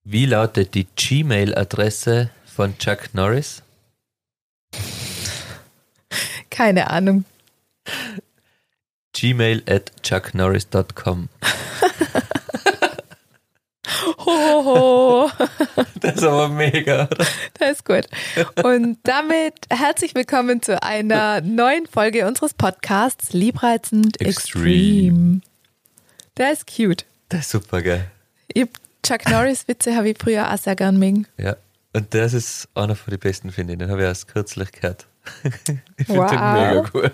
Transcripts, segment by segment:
Wie lautet die Gmail-Adresse von Chuck Norris? Keine Ahnung. gmail@chucknorris.com. Hohoho. Das ist aber mega, oder? Das ist gut. Und damit herzlich willkommen zu einer neuen Folge unseres Podcasts Liebreizend Extreme. Der ist cute. Das ist super geil. Chuck Norris Witze habe ich früher auch sehr gern mögen. Ja, und das ist einer von den besten, finde ich. Den habe ich erst kürzlich gehört. Ich finde Wow. den mega cool.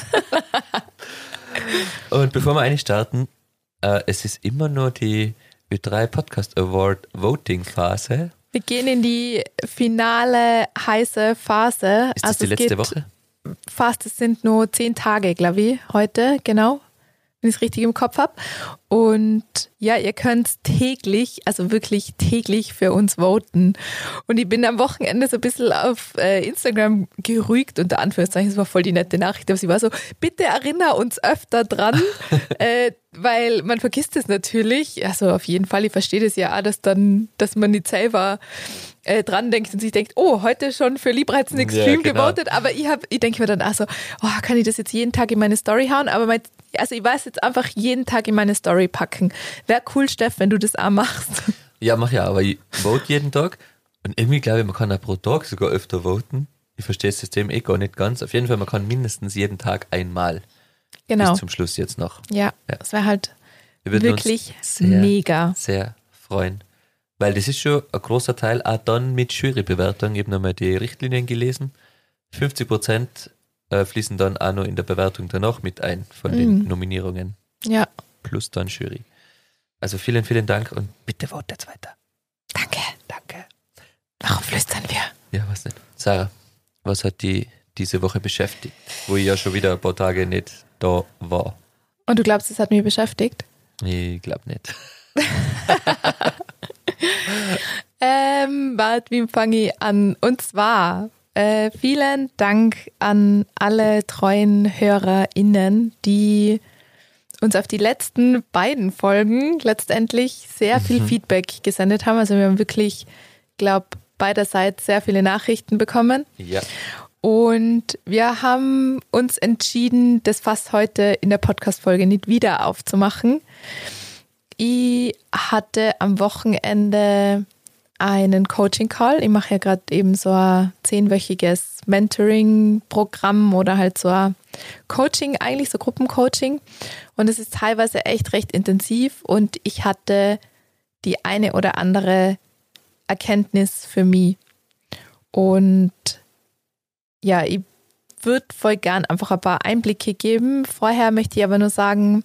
Und bevor wir eigentlich starten, es ist immer nur die Ö3 Podcast Award Voting Phase. Wir gehen in die finale heiße Phase. Ist das die letzte Woche? Fast, es sind nur 10 Tage, glaube ich, heute, genau, wenn ich es richtig im Kopf habe. Und ja, ihr könnt täglich, also wirklich täglich für uns voten. Und ich bin am Wochenende so ein bisschen auf Instagram gerügt, unter Anführungszeichen, es war voll die nette Nachricht, aber sie war so, bitte erinnere uns öfter dran, weil man vergisst es natürlich, also auf jeden Fall, ich verstehe das ja auch, dass man nicht selber dran denkt und sich denkt, oh, heute schon für Liebreizend Extreme gewotet, aber ich denke mir dann auch so, oh, kann ich das jetzt jeden Tag in meine Story hauen, aber also ich weiß jetzt einfach jeden Tag in meine Story packen. Wäre cool, Steff, wenn du das auch machst. Ja, mach ja, aber ich vote jeden Tag und irgendwie glaube ich, man kann auch pro Tag sogar öfter voten. Ich verstehe das System gar nicht ganz. Auf jeden Fall, man kann mindestens jeden Tag einmal. Genau. Bis zum Schluss jetzt noch. Ja, das wäre halt Wir würden wirklich uns sehr, mega. sehr freuen. Weil das ist schon ein großer Teil, auch dann mit Jurybewertung. Ich habe nochmal die Richtlinien gelesen. 50% fließen dann auch noch in der Bewertung danach mit ein von den Nominierungen. Ja. Plus dann Jury. Also vielen, vielen Dank und bitte votet weiter. Danke. Danke. Warum flüstern wir? Ja, was nicht. Sarah, was hat die diese Woche beschäftigt? Wo ich ja schon wieder ein paar Tage nicht da war. Und du glaubst, das hat mich beschäftigt? Ich glaube nicht. Warte, wie fange ich an? Und zwar vielen Dank an alle treuen HörerInnen, die uns auf die letzten beiden Folgen letztendlich sehr viel Feedback gesendet haben. Also wir haben wirklich, glaube beiderseits sehr viele Nachrichten bekommen. Ja. Und wir haben uns entschieden, das Fass heute in der Podcast-Folge nicht wieder aufzumachen. Ich hatte am Wochenende einen Coaching-Call. Ich mache ja gerade eben so ein 10-wöchiges Mentoring-Programm oder halt so ein Coaching, eigentlich so Gruppencoaching. Und es ist teilweise echt recht intensiv und ich hatte die eine oder andere Erkenntnis für mich. Und ja, ich würde voll gern einfach ein paar Einblicke geben. Vorher möchte ich aber nur sagen,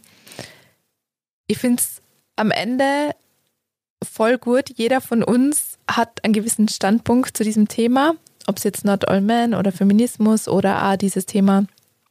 ich finde es am Ende voll gut. Jeder von uns hat einen gewissen Standpunkt zu diesem Thema, ob es jetzt Not All Men oder Feminismus oder auch dieses Thema,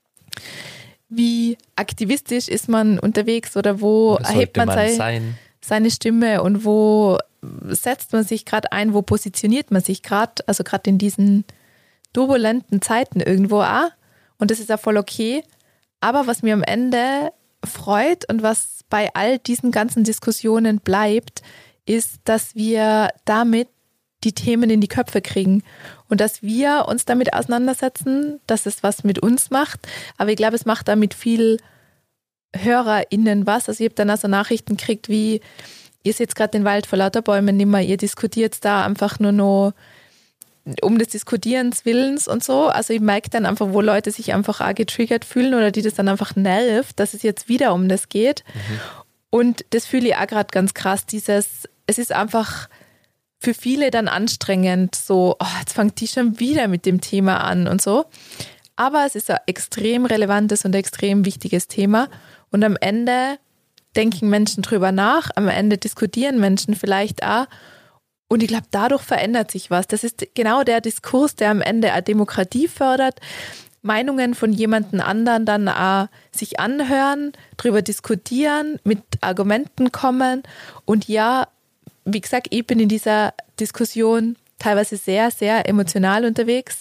wie aktivistisch ist man unterwegs oder wo erhebt man seine Stimme und wo setzt man sich gerade ein, wo positioniert man sich gerade, also gerade in diesen turbulenten Zeiten irgendwo auch. Und das ist ja voll okay. Aber was mir am Ende freut und was bei all diesen ganzen Diskussionen bleibt, ist, dass wir damit die Themen in die Köpfe kriegen und dass wir uns damit auseinandersetzen, dass es was mit uns macht. Aber ich glaube, es macht damit viel HörerInnen was. Also ich habe dann also Nachrichten gekriegt wie, ihr seht gerade den Wald vor lauter Bäumen nicht mehr, ihr diskutiert da einfach nur noch um des Diskutierens Willens und so. Also ich merke dann einfach, wo Leute sich einfach auch getriggert fühlen oder die das dann einfach nervt, dass es jetzt wieder um das geht. Und das fühle ich auch gerade ganz krass, es ist einfach für viele dann anstrengend, so, oh, jetzt fängt die schon wieder mit dem Thema an und so. Aber es ist ein extrem relevantes und extrem wichtiges Thema. Und am Ende denken Menschen drüber nach, am Ende diskutieren Menschen vielleicht auch. Und ich glaube, dadurch verändert sich was. Das ist genau der Diskurs, der am Ende eine Demokratie fördert. Meinungen von jemandem anderen dann auch sich anhören, drüber diskutieren, mit Argumenten kommen. Und ja, wie gesagt, ich bin in dieser Diskussion teilweise sehr, sehr emotional unterwegs.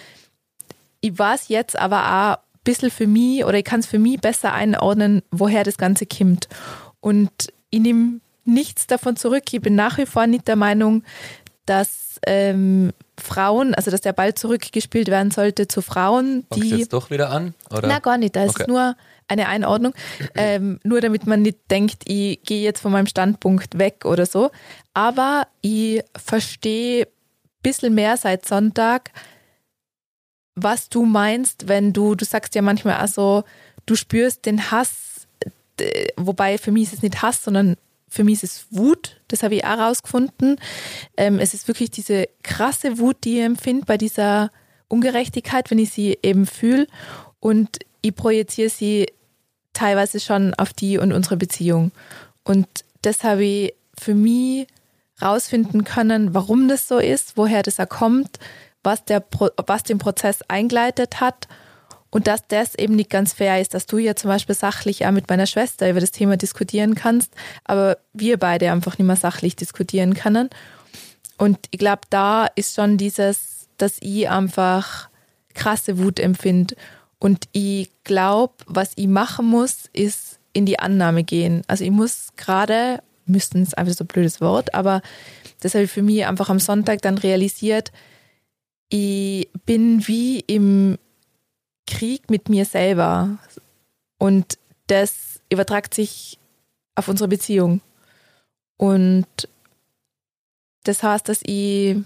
Ich weiß jetzt aber auch ein bisschen für mich oder ich kann es für mich besser einordnen, woher das Ganze kommt. Und ich nehme nichts davon zurück. Ich bin nach wie vor nicht der Meinung, dass Frauen, also dass der Ball zurückgespielt werden sollte zu Frauen, die... Fangst du jetzt doch wieder an? Oder? Na, gar nicht. Da ist nur eine Einordnung. Nur damit man nicht denkt, ich gehe jetzt von meinem Standpunkt weg oder so. Aber ich verstehe ein bisschen mehr seit Sonntag, was du meinst, wenn du sagst ja manchmal auch so, du spürst den Hass, wobei für mich ist es nicht Hass, sondern für mich ist es Wut, das habe ich auch rausgefunden. Es ist wirklich diese krasse Wut, die ich empfinde bei dieser Ungerechtigkeit, wenn ich sie eben fühle, und ich projiziere sie teilweise schon auf die und unsere Beziehung. Und das habe ich für mich rausfinden können, warum das so ist, woher das auch kommt, was den Prozess eingeleitet hat und dass das eben nicht ganz fair ist, dass du ja zum Beispiel sachlich auch mit meiner Schwester über das Thema diskutieren kannst, aber wir beide einfach nicht mehr sachlich diskutieren können. Und ich glaube, da ist schon dieses, dass ich einfach krasse Wut empfinde. Und ich glaube, was ich machen muss, ist in die Annahme gehen. Also ich muss gerade, müssten ist einfach so ein blödes Wort, aber das habe ich für mich einfach am Sonntag dann realisiert, ich bin wie im Krieg mit mir selber und das übertragt sich auf unsere Beziehung. Und das heißt, dass ich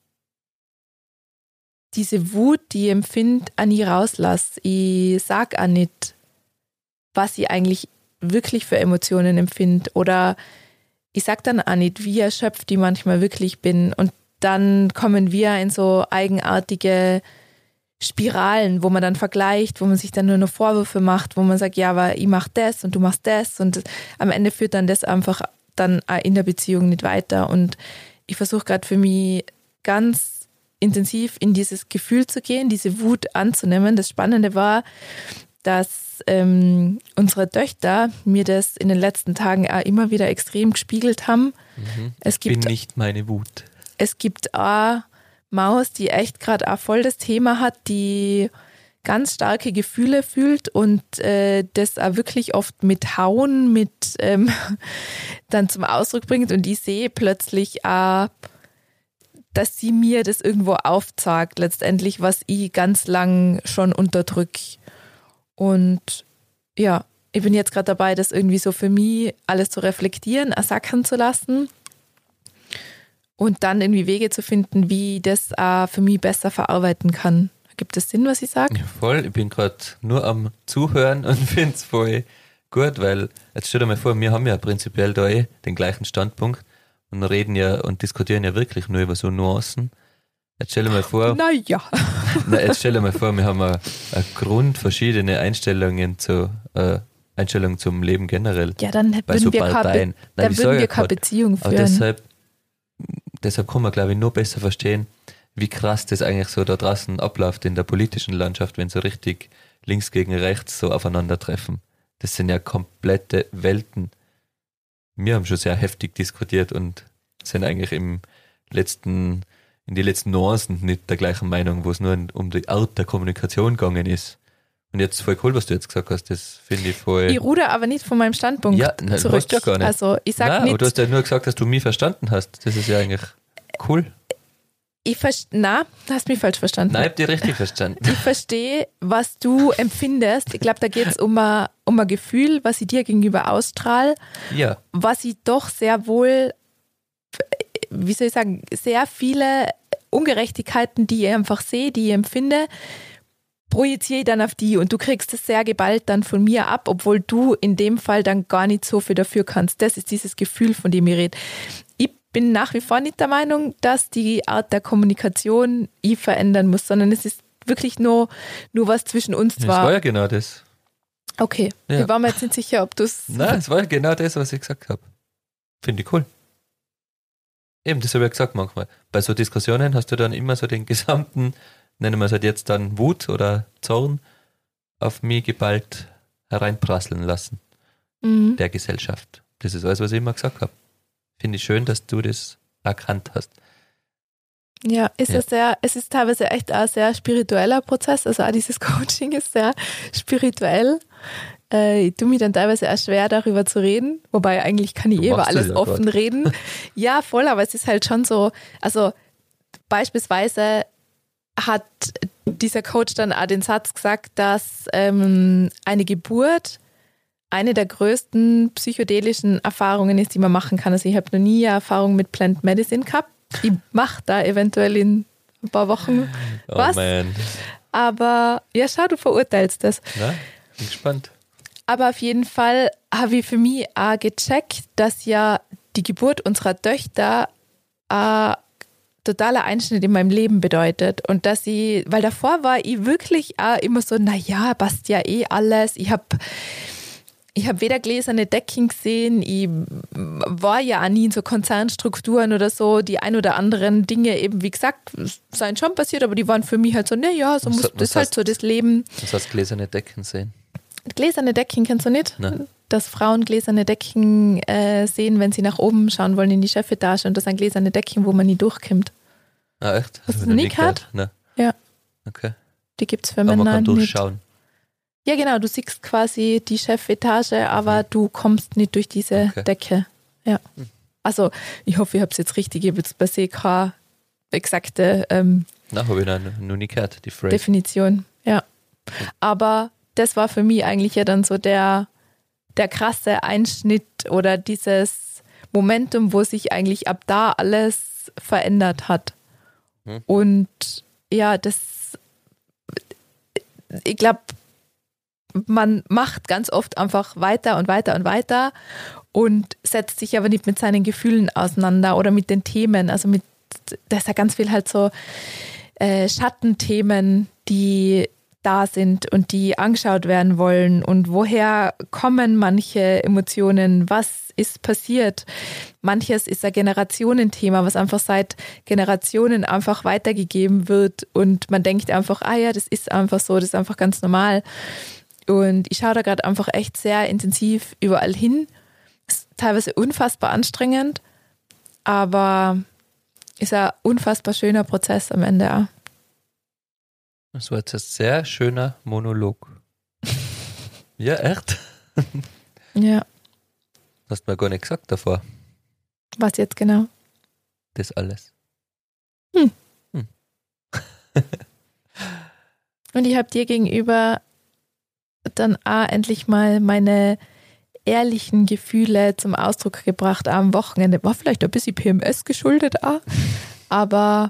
diese Wut, die ich empfinde, auch nie rauslasse. Ich sage auch nicht, was ich eigentlich wirklich für Emotionen empfinde, oder ich sage dann auch nicht, wie erschöpft ich manchmal wirklich bin, und dann kommen wir in so eigenartige Spiralen, wo man dann vergleicht, wo man sich dann nur noch Vorwürfe macht, wo man sagt, ja, aber ich mache das und du machst das, und am Ende führt dann das einfach dann auch in der Beziehung nicht weiter. Und ich versuche gerade für mich ganz intensiv in dieses Gefühl zu gehen, diese Wut anzunehmen. Das Spannende war, dass unsere Töchter mir das in den letzten Tagen auch immer wieder extrem gespiegelt haben. Ich bin nicht meine Wut. Es gibt auch Maus, die echt gerade auch voll das Thema hat, die ganz starke Gefühle fühlt und das auch wirklich oft mit Hauen, mit dann zum Ausdruck bringt. Und ich sehe plötzlich auch, dass sie mir das irgendwo aufzeigt, letztendlich, was ich ganz lang schon unterdrücke. Und ja, ich bin jetzt gerade dabei, das irgendwie so für mich alles zu reflektieren, ersacken zu lassen. Und dann irgendwie Wege zu finden, wie ich das auch für mich besser verarbeiten kann. Gibt es Sinn, was ich sage? Ja, voll. Ich bin gerade nur am Zuhören und finde es voll gut, weil jetzt stell dir mal vor, wir haben ja prinzipiell da den gleichen Standpunkt und reden ja und diskutieren ja wirklich nur über so Nuancen. Jetzt stell dir mal vor, jetzt stell dir mal vor, wir haben eine grundverschiedene Einstellungen zum Leben generell. Ja, dann würden wir keine Beziehung führen. Aber deshalb kann man, glaube ich, nur besser verstehen, wie krass das eigentlich so da draußen abläuft in der politischen Landschaft, wenn so richtig links gegen rechts so aufeinandertreffen. Das sind ja komplette Welten. Wir haben schon sehr heftig diskutiert und sind eigentlich in die letzten Nuancen nicht der gleichen Meinung, wo es nur um die Art der Kommunikation gegangen ist. Und jetzt voll cool, was du jetzt gesagt hast, das finde ich voll... Ich ruder aber nicht von meinem Standpunkt zurück. Du hast ja gar nicht. Also ich sag nicht... Aber du hast ja nur gesagt, dass du mich verstanden hast. Das ist ja eigentlich cool. Du hast mich falsch verstanden. Nein, ich habe dich richtig verstanden. Ich verstehe, was du empfindest. Ich glaube, da geht es um ein Gefühl, was ich dir gegenüber ausstrahle. Ja. Was ich doch sehr wohl, wie soll ich sagen, sehr viele Ungerechtigkeiten, die ich einfach sehe, die ich empfinde, projiziere ich dann auf die, und du kriegst es sehr geballt dann von mir ab, obwohl du in dem Fall dann gar nicht so viel dafür kannst. Das ist dieses Gefühl, von dem ich rede. Ich bin nach wie vor nicht der Meinung, dass die Art der Kommunikation ich verändern muss, sondern es ist wirklich nur was zwischen uns zwei. Das war ja genau das. Okay, ja. Wir waren mir jetzt nicht sicher, ob du es... Nein, es war ja genau das, was ich gesagt habe. Finde ich cool. Eben, das habe ich ja gesagt manchmal. Bei so Diskussionen hast du dann immer so den gesamten, nennen wir es halt jetzt dann Wut oder Zorn, auf mich geballt hereinprasseln lassen. Der Gesellschaft. Das ist alles, was ich immer gesagt habe. Finde ich schön, dass du das erkannt hast. Ja, es ist teilweise echt ein sehr spiritueller Prozess. Also auch dieses Coaching ist sehr spirituell. Ich tue mir dann teilweise auch schwer, darüber zu reden. Wobei eigentlich kann ich über alles offen reden. Ja, voll, aber es ist halt schon so, also beispielsweise hat dieser Coach dann auch den Satz gesagt, dass eine Geburt eine der größten psychedelischen Erfahrungen ist, die man machen kann. Also ich habe noch nie eine Erfahrung mit Plant Medicine gehabt. Ich mache da eventuell in ein paar Wochen was. Man. Aber ja, schau, du verurteilst das. Na, bin gespannt. Aber auf jeden Fall habe ich für mich auch gecheckt, dass ja die Geburt unserer Töchter totaler Einschnitt in meinem Leben bedeutet. Und dass ich, weil davor war ich wirklich auch immer so, naja, passt ja eh alles. Ich habe weder gläserne Decken gesehen, ich war ja auch nie in so Konzernstrukturen oder so. Die ein oder anderen Dinge eben, wie gesagt, seien schon passiert, aber die waren für mich halt so, naja, so muss das halt so das Leben. Was heißt gläserne Decken sehen? Gläserne Decken kennst du nicht? Nein. Dass Frauen gläserne Decken sehen, wenn sie nach oben schauen wollen in die Chefetage, und das sind gläserne Decken, wo man nie durchkommt. Ah, echt? Hast du noch nie gehört? Nein. Ja. Okay. Die gibt es für aber Männer man kann nicht. durchschauen. Ja, genau, du siehst quasi die Chefetage, aber du kommst nicht durch diese Decke. Ja. Also, ich hoffe, ich habe es jetzt richtig, ich habe jetzt bei sich keine exakte habe ich noch nie gehört, die Phrase. Definition. Ja. Aber das war für mich eigentlich ja dann so der krasse Einschnitt oder dieses Momentum, wo sich eigentlich ab da alles verändert hat. Und ja, ich glaube, man macht ganz oft einfach weiter und weiter und weiter und setzt sich aber nicht mit seinen Gefühlen auseinander oder mit den Themen. Also da ist ja ganz viel halt so Schattenthemen, die da sind und die angeschaut werden wollen. Und woher kommen manche Emotionen? Was ist passiert? Manches ist ein Generationenthema, was einfach seit Generationen einfach weitergegeben wird. Und man denkt einfach, ja, das ist einfach so, das ist einfach ganz normal. Und ich schaue da gerade einfach echt sehr intensiv überall hin. Ist teilweise unfassbar anstrengend, aber ist ein unfassbar schöner Prozess am Ende auch. Das war jetzt ein sehr schöner Monolog. Ja, echt? Ja. Hast du mir gar nicht gesagt davor. Was jetzt genau? Das alles. Und ich habe dir gegenüber dann auch endlich mal meine ehrlichen Gefühle zum Ausdruck gebracht am Wochenende. War vielleicht ein bisschen PMS geschuldet auch, aber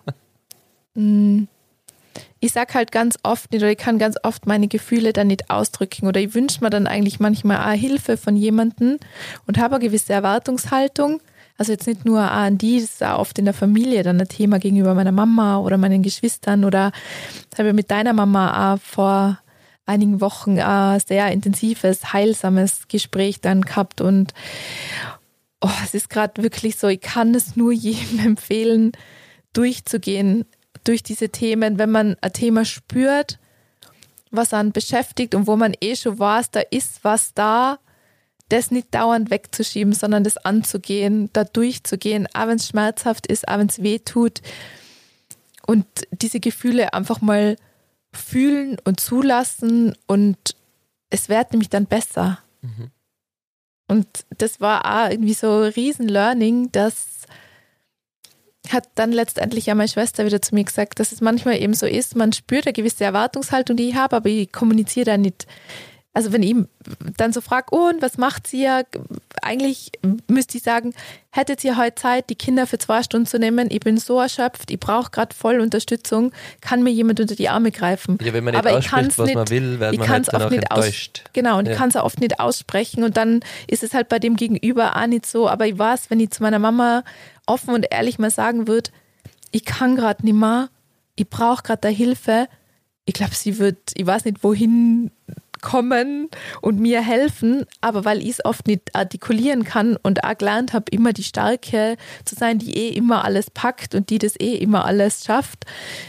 ich sag halt ganz oft nicht, oder ich kann ganz oft meine Gefühle dann nicht ausdrücken, oder ich wünsche mir dann eigentlich manchmal auch Hilfe von jemandem und habe eine gewisse Erwartungshaltung. Also jetzt nicht nur an die, das ist auch oft in der Familie dann ein Thema gegenüber meiner Mama oder meinen Geschwistern, oder das habe ich mit deiner Mama auch vor einigen Wochen ein sehr intensives, heilsames Gespräch dann gehabt, und es ist gerade wirklich so, ich kann es nur jedem empfehlen, durchzugehen durch diese Themen, wenn man ein Thema spürt, was einen beschäftigt und wo man schon weiß, da ist was da, das nicht dauernd wegzuschieben, sondern das anzugehen, da durchzugehen, auch wenn es schmerzhaft ist, auch wenn es weh tut, und diese Gefühle einfach mal fühlen und zulassen, und es wird nämlich dann besser. Und das war auch irgendwie so ein Riesen-Learning, das hat dann letztendlich ja meine Schwester wieder zu mir gesagt, dass es manchmal eben so ist, man spürt eine gewisse Erwartungshaltung, die ich habe, aber ich kommuniziere da nicht. Also wenn ich ihn dann so frage, und was macht sie ja? Eigentlich müsste ich sagen, hättet ihr heute Zeit, die Kinder für 2 Stunden zu nehmen? Ich bin so erschöpft, ich brauche gerade voll Unterstützung. Kann mir jemand unter die Arme greifen? Ja, wenn man nicht ausspricht, was man will, wird man halt danach enttäuscht. Genau, und ich kann es auch oft nicht aussprechen, und dann ist es halt bei dem Gegenüber auch nicht so. Aber ich weiß, wenn ich zu meiner Mama offen und ehrlich mal sagen würde, ich kann gerade nicht mehr, ich brauche gerade da Hilfe, ich glaube, sie wird, ich weiß nicht wohin kommen und mir helfen, aber weil ich es oft nicht artikulieren kann und auch gelernt habe, immer die Starke zu sein, die immer alles packt und die das immer alles schafft,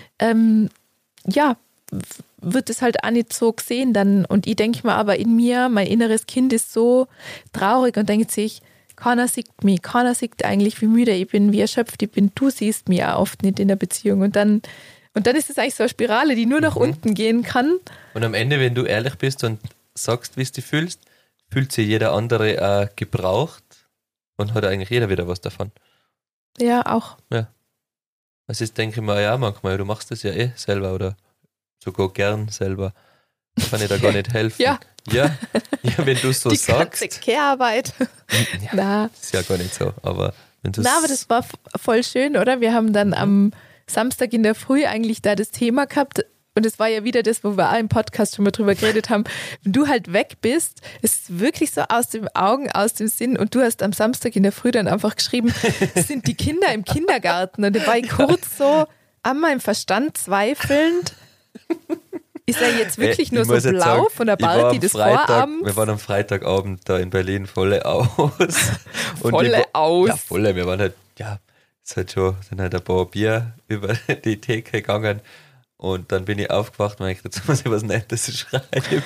wird es halt auch nicht so gesehen dann. Und ich denke mir aber in mir, mein inneres Kind ist so traurig und denkt sich, keiner sieht mich, keiner sieht eigentlich, wie müde ich bin, wie erschöpft ich bin, du siehst mich auch oft nicht in der Beziehung. Und dann ist es eigentlich so eine Spirale, die nur nach unten gehen kann. Und am Ende, wenn du ehrlich bist und sagst, wie du dich fühlst, fühlt sich jeder andere gebraucht und hat eigentlich jeder wieder was davon. Ja, auch. Ja. Also ich denke mir, ja, manchmal, du machst das ja selber oder sogar gern selber. Kann ich da gar nicht helfen. Ja. Ja, wenn du so die sagst. ganze Care-Arbeit. Ja, Na. ist ja gar nicht so, aber wenn du Na, aber das war voll schön, oder? Wir haben dann am Samstag in der Früh eigentlich da das Thema gehabt und es war ja wieder das, wo wir auch im Podcast schon mal drüber geredet haben. Wenn du halt weg bist, ist es wirklich so aus den Augen, aus dem Sinn und du hast am Samstag in der Früh dann einfach geschrieben, sind die Kinder im Kindergarten und da war ich kurz so an meinem Verstand zweifelnd. Ist er jetzt wirklich nur so blau sagen, von der Party des Vorabends? Wir waren am Freitagabend da in Berlin volle aus. Aus? Ja, volle. Wir waren halt, ja, sind halt ein paar Bier über die Theke gegangen und dann bin ich aufgewacht und ich dachte, jetzt muss ich was Nettes schreiben.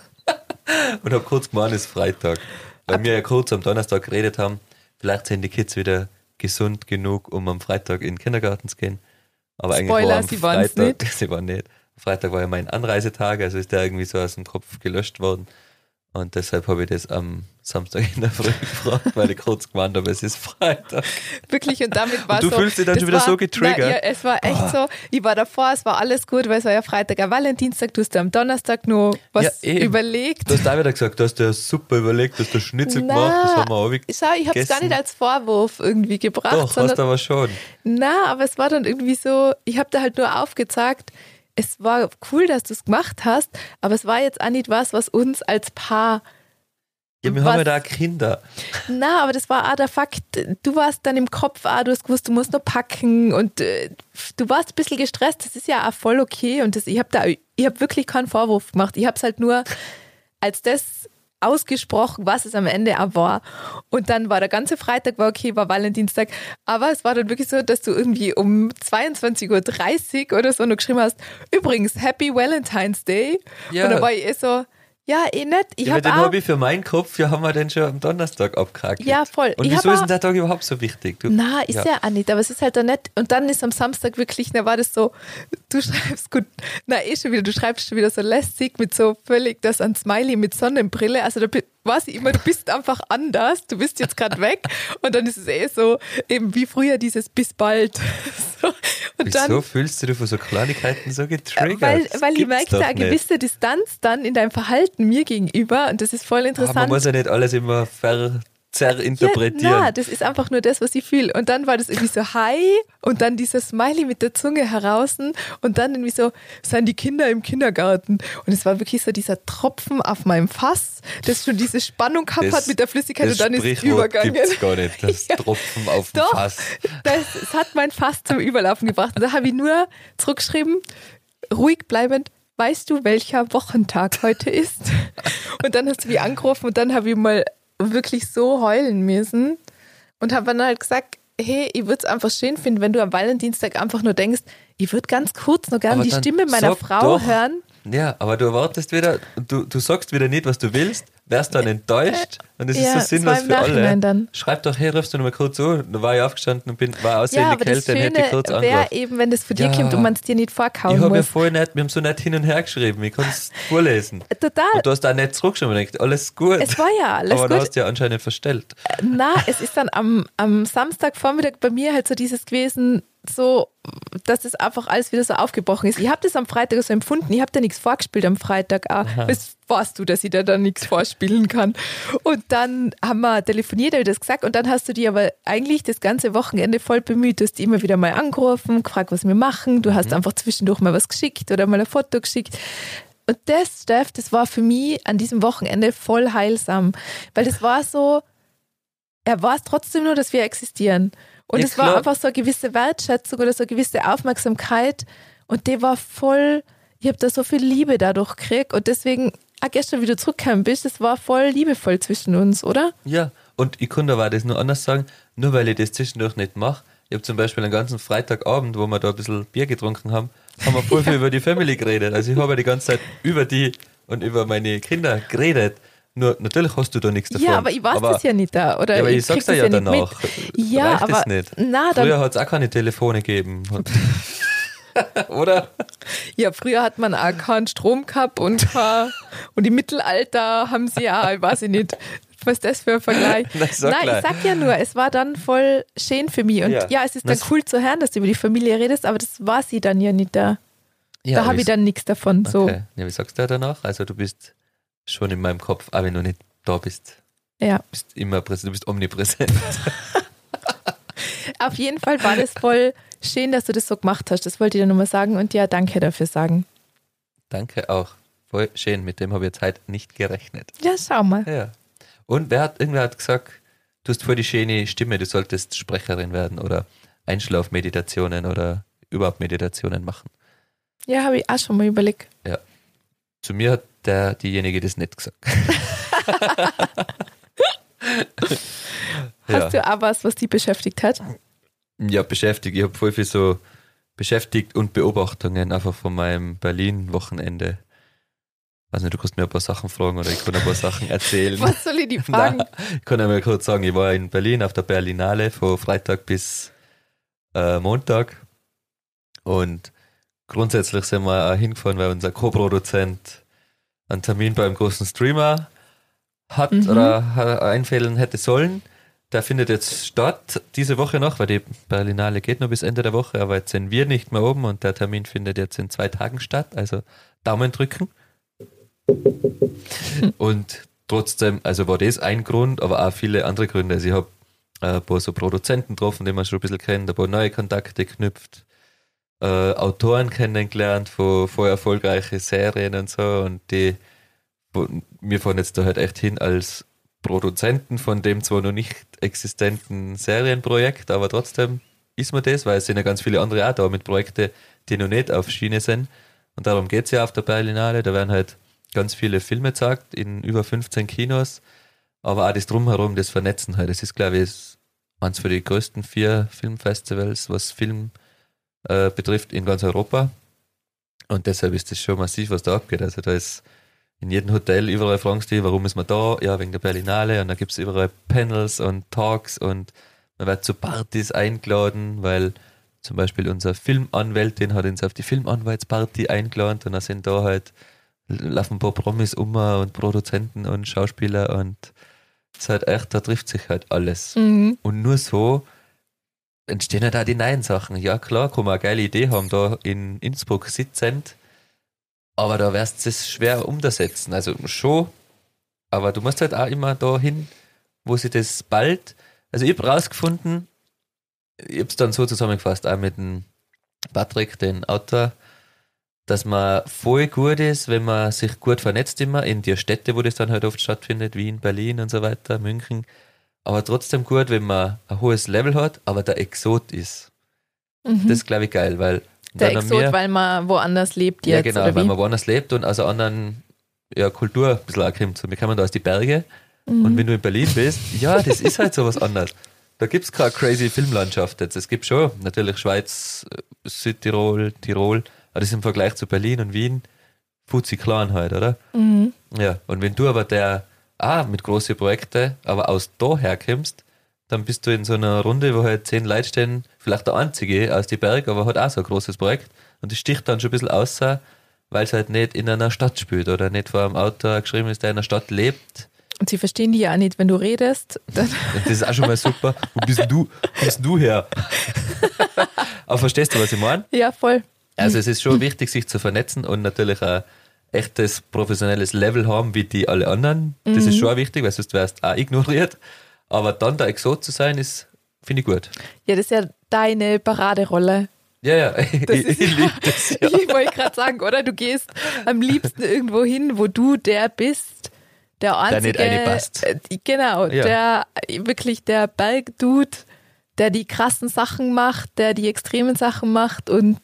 Und habe kurz gemeint, es ist Freitag. Weil wir ja kurz am Donnerstag geredet haben, vielleicht sind die Kids wieder gesund genug, um am Freitag in den Kindergarten zu gehen. Aber Spoiler, eigentlich war am sie waren es nicht. Sie waren nicht. Freitag war ja mein Anreisetag, also ist der irgendwie so aus dem Kopf gelöscht worden. Und deshalb habe ich das am Samstag in der Früh gefragt, weil ich kurz gemeint habe, es ist Freitag. Wirklich, und damit war und du so. fühlst dich dann schon wieder so getriggert. Ja, es war echt so. Ich war davor, es war alles gut, weil es war ja Freitag, ein Valentinstag, du hast am Donnerstag nur was überlegt. Du hast auch wieder gesagt, du hast dir super überlegt, du hast dir Schnitzel gemacht, das haben wir auch Schau, ich habe es gar nicht als Vorwurf irgendwie gebracht. Doch, hast du aber schon. Na, aber es war dann irgendwie so, ich habe da halt nur aufgezeigt, es war cool, dass du es gemacht hast, aber es war jetzt auch nicht was uns als Paar. Ja, wir haben ja da Kinder. Na, aber das war auch der Fakt, du warst dann im Kopf, du hast gewusst, du musst noch packen und du warst ein bisschen gestresst, das ist ja auch voll okay und ich habe wirklich keinen Vorwurf gemacht. Ich habe es halt nur als das ausgesprochen, was es am Ende auch war. Und dann war der ganze Freitag okay, war Valentinstag. Aber es war dann wirklich so, dass du irgendwie um 22.30 Uhr oder so noch geschrieben hast, übrigens, Happy Valentine's Day. Ja. Und da war ich so, ja, nett. Den habe ich für meinen Kopf, ja, haben wir den schon am Donnerstag abgehakt. Ja, voll. Und wieso ist denn der Tag überhaupt so wichtig? Na, ist ja auch nicht, aber es ist halt dann nett. Und dann ist am Samstag wirklich, da war das so, du schreibst gut, du schreibst schon wieder so lästig mit so völlig das an Smiley mit Sonnenbrille. Also da weiß ich immer, du bist einfach anders, du bist jetzt gerade weg. Und dann ist es so, eben wie früher dieses bis bald. So. Und wieso dann, fühlst du dich von so Kleinigkeiten so getriggert? Weil ich merke da eine gewisse Distanz dann in deinem Verhalten mir gegenüber und das ist voll interessant. Man muss ja nicht alles immer zerinterpretieren. Ja, das ist einfach nur das, was ich fühle. Und dann war das irgendwie so hi und dann dieser Smiley mit der Zunge heraus und dann irgendwie so, sind die Kinder im Kindergarten. Und es war wirklich so dieser Tropfen auf meinem Fass, das schon diese Spannung gehabt hat mit der Flüssigkeit und dann ist es übergegangen. Das gibt's gar nicht, das Tropfen auf dem Fass. Das hat mein Fass zum Überlaufen gebracht. Und da habe ich nur zurückgeschrieben, ruhig bleibend, weißt du, welcher Wochentag heute ist? Und dann hast du mich angerufen und dann habe ich mal wirklich so heulen müssen und habe dann halt gesagt, hey, ich würde es einfach schön finden, wenn du am Valentinstag einfach nur denkst, ich würde ganz kurz noch gerne die Stimme meiner Frau hören. Ja, aber du erwartest wieder, du sagst wieder nicht, was du willst, wärst dann enttäuscht und das ist so sinnlos für alle. Dann. Schreib doch, hey, rufst du nochmal kurz an. Da war ich aufgestanden und war außer in die Kälte und hätte ich kurz angerufen. Ja, wäre eben, wenn das von dir kommt und man es dir nicht vorkauen muss. Ich habe ja voll nett, wir haben so nett hin und her geschrieben, ich kann es vorlesen. Total. Und du hast da nicht zurückgeschrieben und gedacht, alles gut. Es war ja alles aber gut. Aber du hast ja anscheinend verstellt. Na, es ist dann am Samstagvormittag bei mir halt so dieses gewesen, so, dass das einfach alles wieder so aufgebrochen ist. Ich habe das am Freitag so empfunden, ich habe da nichts vorgespielt am Freitag auch. Das weißt du, dass ich da nichts vorspielen kann. Und dann haben wir telefoniert, habe ich das gesagt und dann hast du dich aber eigentlich das ganze Wochenende voll bemüht. Du hast immer wieder mal angerufen, gefragt, was wir machen. Du hast einfach zwischendurch mal was geschickt oder mal ein Foto geschickt. Und das, Steff, das war für mich an diesem Wochenende voll heilsam, weil das war so, er weiß trotzdem nur, dass wir existieren. Und es war einfach so eine gewisse Wertschätzung oder so eine gewisse Aufmerksamkeit und die war voll, ich habe da so viel Liebe dadurch gekriegt und deswegen, auch gestern, wie du zurückgekommen bist, es war voll liebevoll zwischen uns, oder? Ja, und ich konnte aber das nur anders sagen, nur weil ich das zwischendurch nicht mache. Ich habe zum Beispiel einen ganzen Freitagabend, wo wir da ein bisschen Bier getrunken haben wir voll viel über die Family geredet. Also ich habe die ganze Zeit über die und über meine Kinder geredet. Nur natürlich hast du da nichts davon. Ja, aber ich weiß das ja nicht da. Oder ja, aber ich sag's dir ja danach. Ja, reicht aber das nicht. Na, früher hat es auch keine Telefone gegeben. Oder? Ja, früher hat man auch keinen Strom gehabt und im Mittelalter haben sie ja, ich weiß nicht, was ist das für ein Vergleich? Nein, ich sag ja nur, es war dann voll schön für mich. Und ja es ist dann cool zu hören, dass du über die Familie redest, aber das war sie dann ja nicht da. Ja, da habe ich dann nichts davon. So. Okay. Ja, wie sagst du danach? Also du bist schon in meinem Kopf, auch wenn du nicht da bist. Ja. Du bist immer präsent, du bist omnipräsent. Auf jeden Fall war das voll schön, dass du das so gemacht hast. Das wollte ich dir nochmal sagen und ja, danke dafür sagen. Danke auch. Voll schön, mit dem habe ich jetzt heute nicht gerechnet. Ja, schau mal. Ja. Und irgendwer hat gesagt, du hast voll die schöne Stimme, du solltest Sprecherin werden oder Einschlafmeditationen oder überhaupt Meditationen machen. Ja, habe ich auch schon mal überlegt. Ja. Zu mir hat diejenige das nicht gesagt. Hast du auch was die beschäftigt hat? Ja, beschäftigt. Ich habe voll viel so beschäftigt und Beobachtungen einfach von meinem Berlin-Wochenende. Also du kannst mir ein paar Sachen fragen oder ich kann ein paar Sachen erzählen. Was soll ich die fragen? Nein, ich kann einmal kurz sagen, ich war in Berlin auf der Berlinale von Freitag bis Montag und grundsätzlich sind wir auch hingefahren, weil unser Co-Produzent einen Termin beim großen Streamer hat oder einfällen hätte sollen. Der findet jetzt statt diese Woche noch, weil die Berlinale geht noch bis Ende der Woche, aber jetzt sind wir nicht mehr oben und der Termin findet jetzt in 2 Tagen statt, also Daumen drücken. Und trotzdem, also war das ein Grund, aber auch viele andere Gründe. Also ich habe ein paar so Produzenten getroffen, die man schon ein bisschen kennt, ein paar neue Kontakte geknüpft, Autoren kennengelernt von erfolgreichen Serien und so und wir fahren jetzt da halt echt hin als Produzenten von dem zwar noch nicht existenten Serienprojekt, aber trotzdem ist man das, weil es sind ja ganz viele andere auch da mit Projekten, die noch nicht auf Schiene sind und darum geht es ja auf der Berlinale, da werden halt ganz viele Filme gezeigt in über 15 Kinos, aber auch das Drumherum, das Vernetzen halt, das ist glaube ich eines von den größten 4 Filmfestivals, was Film betrifft in ganz Europa und deshalb ist das schon massiv, was da abgeht, also da ist in jedem Hotel, überall fragen sie dich, warum ist man da? Ja, wegen der Berlinale und da gibt es überall Panels und Talks und man wird zu Partys eingeladen, weil zum Beispiel unsere Filmanwältin hat uns auf die Filmanwaltsparty eingeladen und dann sind da halt laufen ein paar Promis und Produzenten und Schauspieler und es ist halt echt, da trifft sich halt alles. Und nur so entstehen halt auch die neuen Sachen. Ja klar, kann man eine geile Idee haben, da in Innsbruck sitzend, aber da wirst du es schwer umsetzen. Also schon, aber du musst halt auch immer dahin, wo sie das bald, also ich habe rausgefunden, ich habe es dann so zusammengefasst, auch mit dem Patrick, den Autor, dass man voll gut ist, wenn man sich gut vernetzt immer in die Städte, wo das dann halt oft stattfindet, Wien, Berlin und so weiter, München, aber trotzdem gut, wenn man ein hohes Level hat, aber der Exot ist. Das ist, glaube ich, geil, weil der Exot, weil man woanders lebt jetzt. Ja, genau, oder weil man woanders lebt und aus einer anderen Kultur ein bisschen auch kommt. So, wir kommen da aus die Berge und wenn du in Berlin bist, ja, das ist halt so was anderes. Da gibt es keine crazy Filmlandschaft jetzt. Es gibt schon natürlich Schweiz, Südtirol, Tirol, aber das ist im Vergleich zu Berlin und Wien futzi klein halt, oder? Ja, und wenn du aber mit großen Projekten, aber aus da herkommst, dann bist du in so einer Runde, wo halt 10 Leute stehen, vielleicht der einzige aus die Berg, aber hat auch so ein großes Projekt und das sticht dann schon ein bisschen aus, weil es halt nicht in einer Stadt spielt oder nicht vor einem Autor geschrieben ist, der in einer Stadt lebt. Und sie verstehen die ja auch nicht, wenn du redest. Dann das ist auch schon mal super. Wo bist du her? Aber verstehst du, was ich meine? Ja, voll. Also es ist schon wichtig, sich zu vernetzen und natürlich ein echtes professionelles Level haben, wie die alle anderen. Das ist schon wichtig, weil sonst wärst du auch ignoriert. Aber dann der Exot zu sein, finde ich gut. Ja, das ist ja deine Paraderolle. Ja, ich liebe das. Ja. Ich wollte gerade sagen, oder? Du gehst am liebsten irgendwo hin, wo du der bist, der Einzige. Der nicht reinpasst. Genau, ja. der Bergdude, der die krassen Sachen macht, der die extremen Sachen macht und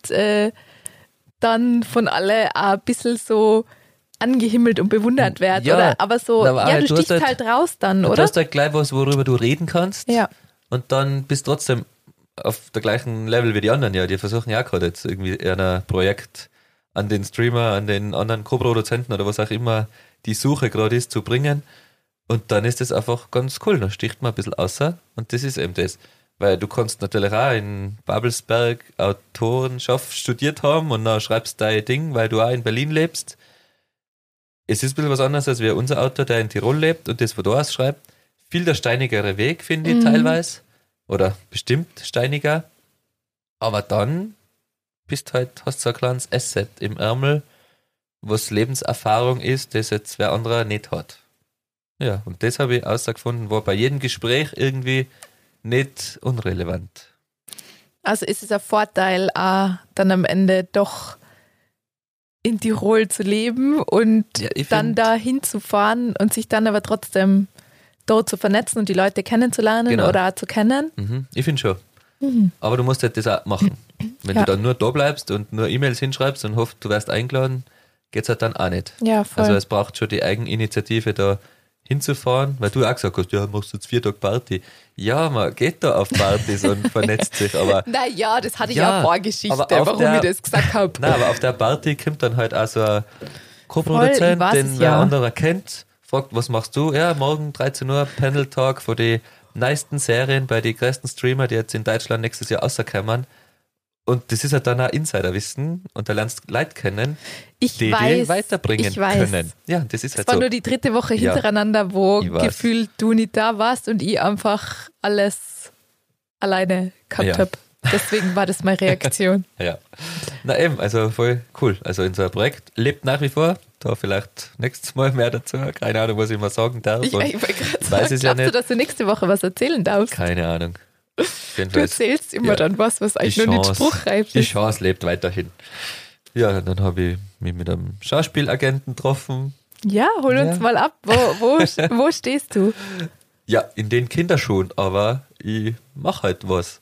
dann von alle ein bisschen so angehimmelt und bewundert wird, ja, oder? Aber so, du stichst halt raus dann, oder? Du hast halt gleich was, worüber du reden kannst. Ja. Und dann bist du trotzdem auf der gleichen Level wie die anderen. Ja, die versuchen ja gerade jetzt irgendwie ein Projekt an den Streamer, an den anderen Co-Produzenten oder was auch immer die Suche gerade ist, zu bringen. Und dann ist das einfach ganz cool. Dann sticht man ein bisschen außer und das ist eben das. Weil du kannst natürlich auch in Babelsberg Autorenschaft studiert haben und dann schreibst dein Ding, weil du auch in Berlin lebst. Es ist ein bisschen was anderes als wie unser Autor, der in Tirol lebt und das von da aus schreibt. Viel der steinigere Weg, finde ich, teilweise. Oder bestimmt steiniger. Aber dann bist halt, hast so ein kleines Asset im Ärmel, was Lebenserfahrung ist, das jetzt wer anderer nicht hat. Ja, und das habe ich herausgefunden, war bei jedem Gespräch irgendwie nicht unrelevant. Also ist es ein Vorteil, dann am Ende doch in Tirol zu leben und dann da hinzufahren und sich dann aber trotzdem dort zu vernetzen und die Leute kennenzulernen oder auch zu kennen. Ich finde schon. Aber du musst halt das auch machen. Wenn du dann nur da bleibst und nur E-Mails hinschreibst und hoffst, du wirst eingeladen, geht es halt dann auch nicht. Ja, voll. Also es braucht schon die Eigeninitiative, da hinzufahren, weil du auch gesagt hast, ja, machst du jetzt 4 Tage Party. Ja, man geht da auf Partys und vernetzt sich, aber... Naja, das hatte ich ja Vorgeschichte, warum ich das gesagt habe. Nein, aber auf der Party kommt dann halt auch so ein Co-Produzent, den wer anderer kennt, fragt, was machst du? Ja, morgen 13 Uhr Panel-Talk von den neuesten Serien bei den größten Streamer, die jetzt in Deutschland nächstes Jahr rauskommen. Und das ist halt dann auch Insiderwissen und da lernst du Leute kennen, die weiterbringen können. Ja, das ist halt so. Es war nur die 3. Woche hintereinander, wo gefühlt du nicht da warst und ich einfach alles alleine gehabt habe. Deswegen war das meine Reaktion. Ja. Na eben, also voll cool. Also unser Projekt lebt nach wie vor. Da vielleicht nächstes Mal mehr dazu. Keine Ahnung, was ich mal sagen darf. Ich weiß es ja nicht. Glaubst du, dass du nächste Woche was erzählen darfst? Keine Ahnung. Du erzählst immer dann was eigentlich nur nicht spruchreif ist. Die Chance lebt weiterhin. Ja, dann habe ich mich mit einem Schauspielagenten getroffen. Ja, hol uns mal ab. Wo stehst du? Ja, in den Kinderschuhen, aber ich mache halt was.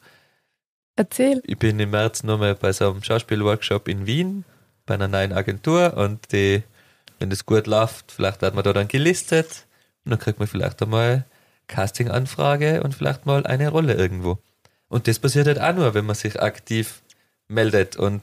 Erzähl. Ich bin im März nochmal bei so einem Schauspielworkshop in Wien, bei einer neuen Agentur und wenn das gut läuft, vielleicht wird man da dann gelistet und dann kriegt man vielleicht einmal Casting-Anfrage und vielleicht mal eine Rolle irgendwo. Und das passiert halt auch nur, wenn man sich aktiv meldet und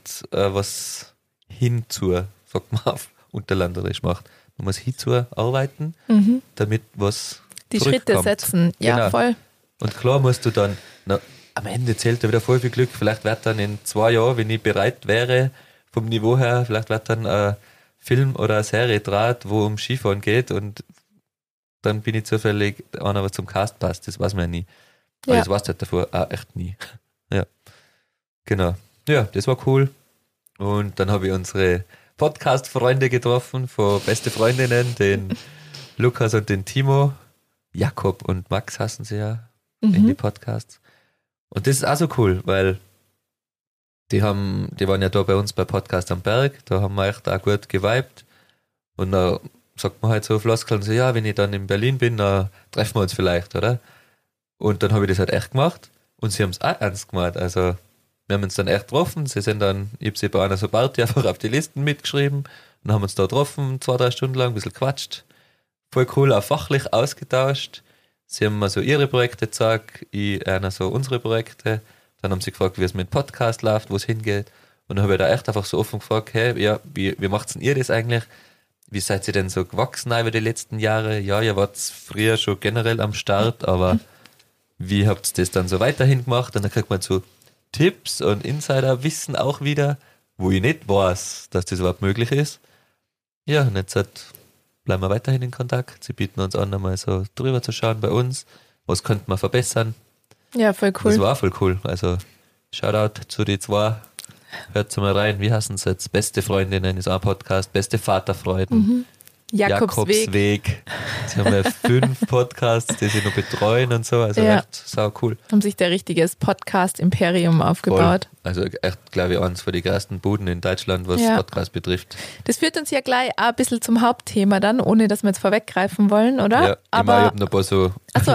was hinzu, sagt man auf Unterlanderisch macht. Man muss hinzu arbeiten, damit was die Schritte setzen, ja, genau. Voll. Und klar musst du dann, am Ende zählt ja wieder voll viel Glück, vielleicht wird dann in 2 Jahren, wenn ich bereit wäre, vom Niveau her, vielleicht wird dann ein Film oder eine Serie draht, wo um Skifahren geht und dann bin ich zufällig einer, was zum Cast passt. Das weiß man ja nie. Aber das weißt du halt davor auch echt nie. Ja, genau. Ja, das war cool. Und dann habe ich unsere Podcast-Freunde getroffen, von Beste Freundinnen, den Lukas und den Timo. Jakob und Max hassen sie ja in die Podcasts. Und das ist auch so cool, weil die waren ja da bei uns bei Podcast am Berg, da haben wir echt auch gut geweibt. Und dann sagt man halt so Floskeln, so, ja, wenn ich dann in Berlin bin, dann treffen wir uns vielleicht, oder? Und dann habe ich das halt echt gemacht und sie haben es auch ernst gemacht. Also wir haben uns dann echt getroffen, ich habe sie bei einer so Party einfach auf die Listen mitgeschrieben und haben uns da getroffen, 2-3 Stunden lang, ein bisschen quatscht. Voll cool, auch fachlich ausgetauscht. Sie haben mir so ihre Projekte gezeigt, ich einer so unsere Projekte. Dann haben sie gefragt, wie es mit dem Podcast läuft, wo es hingeht. Und dann habe ich da echt einfach so offen gefragt, hey, ja, wie macht denn ihr das eigentlich? Wie seid ihr denn so gewachsen über die letzten Jahre? Ja, ihr wart früher schon generell am Start, aber wie habt ihr das dann so weiterhin gemacht? Und dann kriegt man so Tipps und Insiderwissen auch wieder, wo ich nicht weiß, dass das überhaupt möglich ist. Ja, und jetzt bleiben wir weiterhin in Kontakt. Sie bieten uns an, einmal so drüber zu schauen bei uns. Was könnte man verbessern? Ja, voll cool. Das war voll cool. Also, Shoutout zu die 2. Hört mal rein. Wie heißen sie jetzt? Beste Freundinnen ist auch ein Podcast. Beste Vaterfreuden. Jakobsweg. Sie haben ja 5 Podcasts, die sie noch betreuen und so. Also echt sau cool. Haben sich der richtiges Podcast-Imperium aufgebaut. Voll. Also echt, glaube ich, eins von den größten Buden in Deutschland, was Podcast betrifft. Das führt uns ja gleich auch ein bisschen zum Hauptthema dann, ohne dass wir jetzt vorweggreifen wollen, oder? Ja, aber ich habe noch ein paar so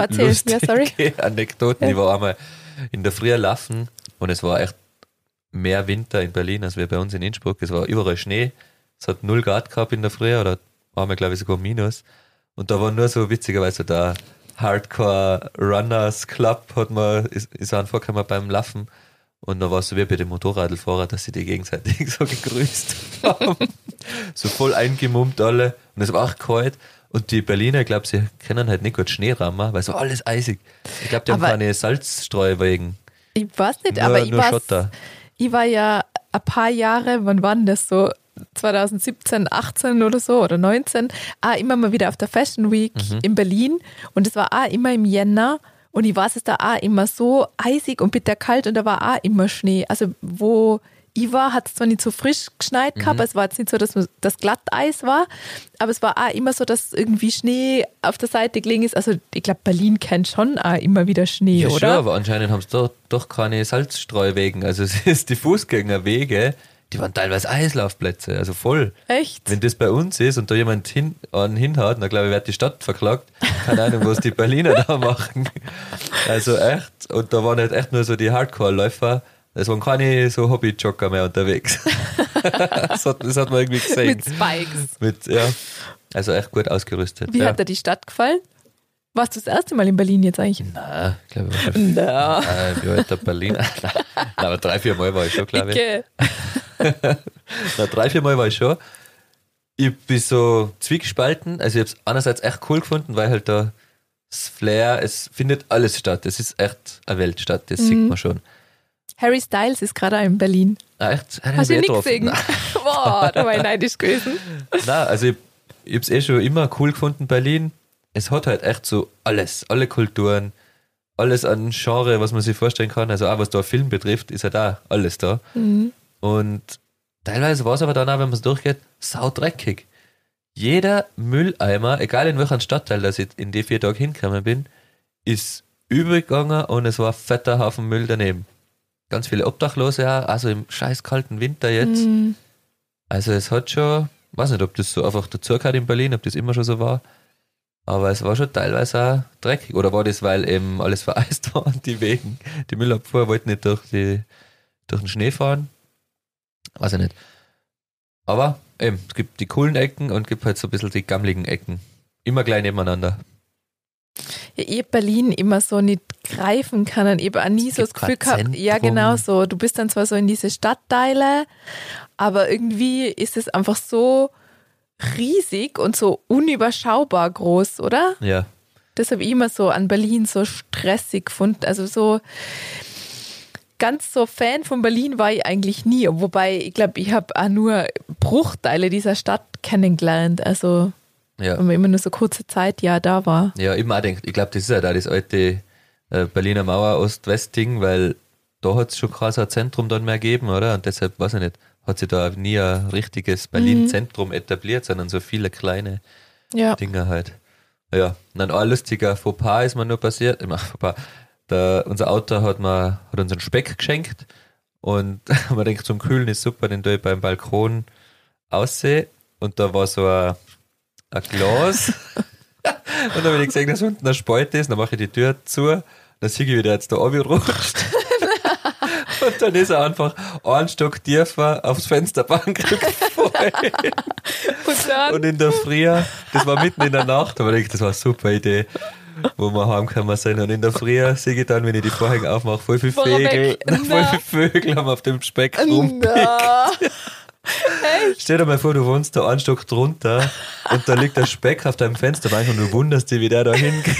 lustige Anekdoten. Ich war einmal in der Früh laufen und es war echt mehr Winter in Berlin als wir bei uns in Innsbruck. Es war überall Schnee. Es hat 0 Grad gehabt in der Früh oder einmal, glaube ich, sogar minus. Und da war nur so witzigerweise der Hardcore Runners Club ist vorgekommen beim Laufen. Und da war es so wie bei den Motorradfahrern, dass sie die gegenseitig so gegrüßt haben. So voll eingemummt alle. Und es war auch kalt. Und die Berliner, ich glaube, sie kennen halt nicht gut Schneerammer, weil so alles eisig. Ich glaube, die haben Aber- keine Salzstreuwegen. Ich weiß nicht, Nur- aber nur Schotter. ich war ja ein paar Jahre, wann war denn das so? 2017, 18 oder so oder 19, auch immer mal wieder auf der Fashion Week in Berlin und es war auch immer im Jänner und ich weiß, es da auch immer so eisig und bitterkalt und da war auch immer Schnee. Also wo ich war, hat es zwar nicht so frisch geschneit gehabt, es war jetzt nicht so, dass das Glatteis war, aber es war auch immer so, dass irgendwie Schnee auf der Seite gelegen ist. Also ich glaube, Berlin kennt schon auch immer wieder Schnee, Ja, oder? schon, aber anscheinend haben sie doch keine Salzstreuwegen. Also es ist die Fußgängerwege, die waren teilweise Eislaufplätze, also voll. Echt? Wenn das bei uns ist und da jemand hinhaut, dann glaube ich, wird die Stadt verklagt. Keine Ahnung, was die Berliner da machen. Also echt, und da waren halt echt nur so die Hardcore-Läufer. Es waren keine so Hobby-Jogger mehr unterwegs. das hat man irgendwie gesehen. Mit Spikes. Ja, also echt gut ausgerüstet. Wie ja. hat dir die Stadt gefallen? Warst du das erste Mal in Berlin jetzt eigentlich? Nein, ich glaube, ich war schon Na. wie alt der Berlin? Nein, aber 3-4 Mal war ich schon, glaube ich. Okay. Na, 3-4 Mal war ich schon. Ich bin so zwiegespalten. Also ich habe es einerseits echt cool gefunden, weil halt da das Flair, es findet alles statt. Es ist echt eine Weltstadt, das sieht man schon. Harry Styles ist gerade auch in Berlin. Ah, echt? Hast du ihn nicht gesehen? Boah, da war ich neidisch gewesen. Nein, also ich habe es eh schon immer cool gefunden, Berlin. Es hat halt echt so alles, alle Kulturen, alles an Genre, was man sich vorstellen kann. Also auch was da Film betrifft, ist halt auch alles da. Und teilweise war es aber dann auch, wenn man es durchgeht, saudreckig. Jeder Mülleimer, egal in welchem Stadtteil dass ich in die 4 Tage hingekommen bin, ist übrig gegangen und es war ein fetter Haufen Müll daneben. Ganz viele Obdachlose auch, also im scheiß kalten Winter jetzt. Also es hat schon, weiß nicht, ob das so einfach dazugehört in Berlin, ob das immer schon so war, aber es war schon teilweise auch dreckig. Oder war das, weil eben alles vereist war und die Wegen, die Müllabfuhr wollten nicht durch den Schnee fahren? Weiß ich nicht. Aber eben, es gibt die coolen Ecken und gibt halt so ein bisschen die gammeligen Ecken. Immer gleich nebeneinander. Ja, ich hab Berlin immer so nicht greifen können. Ich habe auch nie so das gibt Gefühl kein gehabt, ja Zentrum. genau so, du bist dann zwar so in diese Stadtteile, aber irgendwie ist es einfach so riesig und so unüberschaubar groß, oder? Ja. Das habe ich immer so an Berlin so stressig gefunden. Also so ganz so Fan von Berlin war ich eigentlich nie. Wobei, ich glaube, ich habe auch nur Bruchteile dieser Stadt kennengelernt. Also, Ja. wenn man immer nur so kurze Zeit ja da war. Ja, ich auch denkt, ich glaube, das ist ja da das alte Berliner Mauer Ost-West-Ding, weil da hat es schon kein so ein Zentrum dann mehr gegeben, oder? Und deshalb, weiß ich nicht, hat sich da nie ein richtiges Berlin-Zentrum etabliert, sondern so viele kleine Ja. Dinge halt. Ja, und dann ein lustiger Fauxpas ist mir nur passiert. Unser Auto hat uns einen Speck geschenkt und man denkt, zum Kühlen ist super, den tue ich beim Balkon aussehen und da war so ein Glas und dann habe ich gesehen, dass unten ein Spalt ist, dann mache ich die Tür zu, dann sehe ich, wie der jetzt da runterrutscht. Und dann ist er einfach einen Stock tiefer aufs Fensterbank gefallen. Und dann, Und in der Früh, das war mitten in der Nacht, aber ich denke, das war eine super Idee, wo wir heimgekommen sind. Und in der Früh sehe ich dann, wenn ich die Vorhänge aufmache, voll viele Voll Vögel. weg. Voll viele Vögel haben auf dem Speck rum. na, Stell dir mal vor, du wohnst da einen Stock drunter und da liegt der Speck auf deinem Fensterbank und du wunderst dich, wie der da hingeht.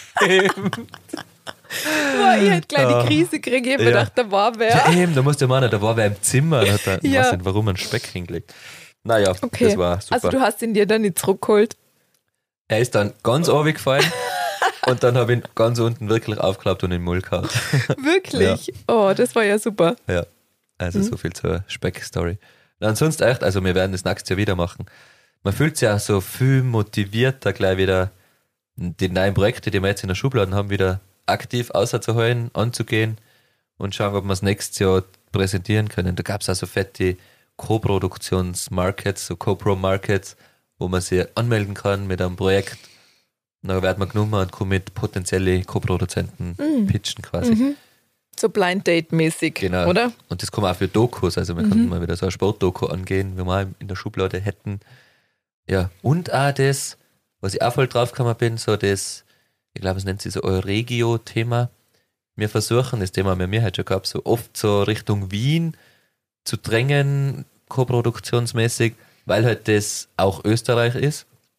boah, ich hätte gleich die Krise gekriegt, ich hab mir Ja. gedacht, da war wer. Ja, eben, da musst du meinen, da war wer im Zimmer und hat da, ich Ja. weiß nicht, warum einen Speck hingelegt. Naja, Okay, das war super. also du hast ihn dir dann nicht zurückgeholt. Er ist dann ganz runtergefallen und dann habe ich ihn ganz unten wirklich aufgeklappt und in den Müll gehauen. Wirklich? Oh, das war ja super. Ja, also so viel zur Speck-Story. Und ansonsten echt, also wir werden das nächstes Jahr wieder machen. Man fühlt sich auch so viel motivierter, gleich wieder die neuen Projekte, die wir jetzt in der Schublade haben, wieder aktiv auszuholen, anzugehen und schauen, ob wir es nächstes Jahr präsentieren können. Da gab es auch so fette Co-Produktions-Markets, so Co-Pro-Markets, wo man sich anmelden kann mit einem Projekt. Und dann wird man genommen und kann mit potenziellen Co-Produzenten pitchen quasi. So Blind Date-mäßig, Genau. oder? Und das kann man auch für Dokus, also wir könnten mal wieder so eine Sportdoku angehen, wie wir auch in der Schublade hätten. Ja, und auch das, was ich auch voll drauf gekommen bin, so das, ich glaube, es nennt sich so Euregio-Thema. Wir versuchen, das Thema haben wir mir halt schon gehabt, so oft so Richtung Wien zu drängen, koproduktionsmäßig, weil halt das auch Österreich ist.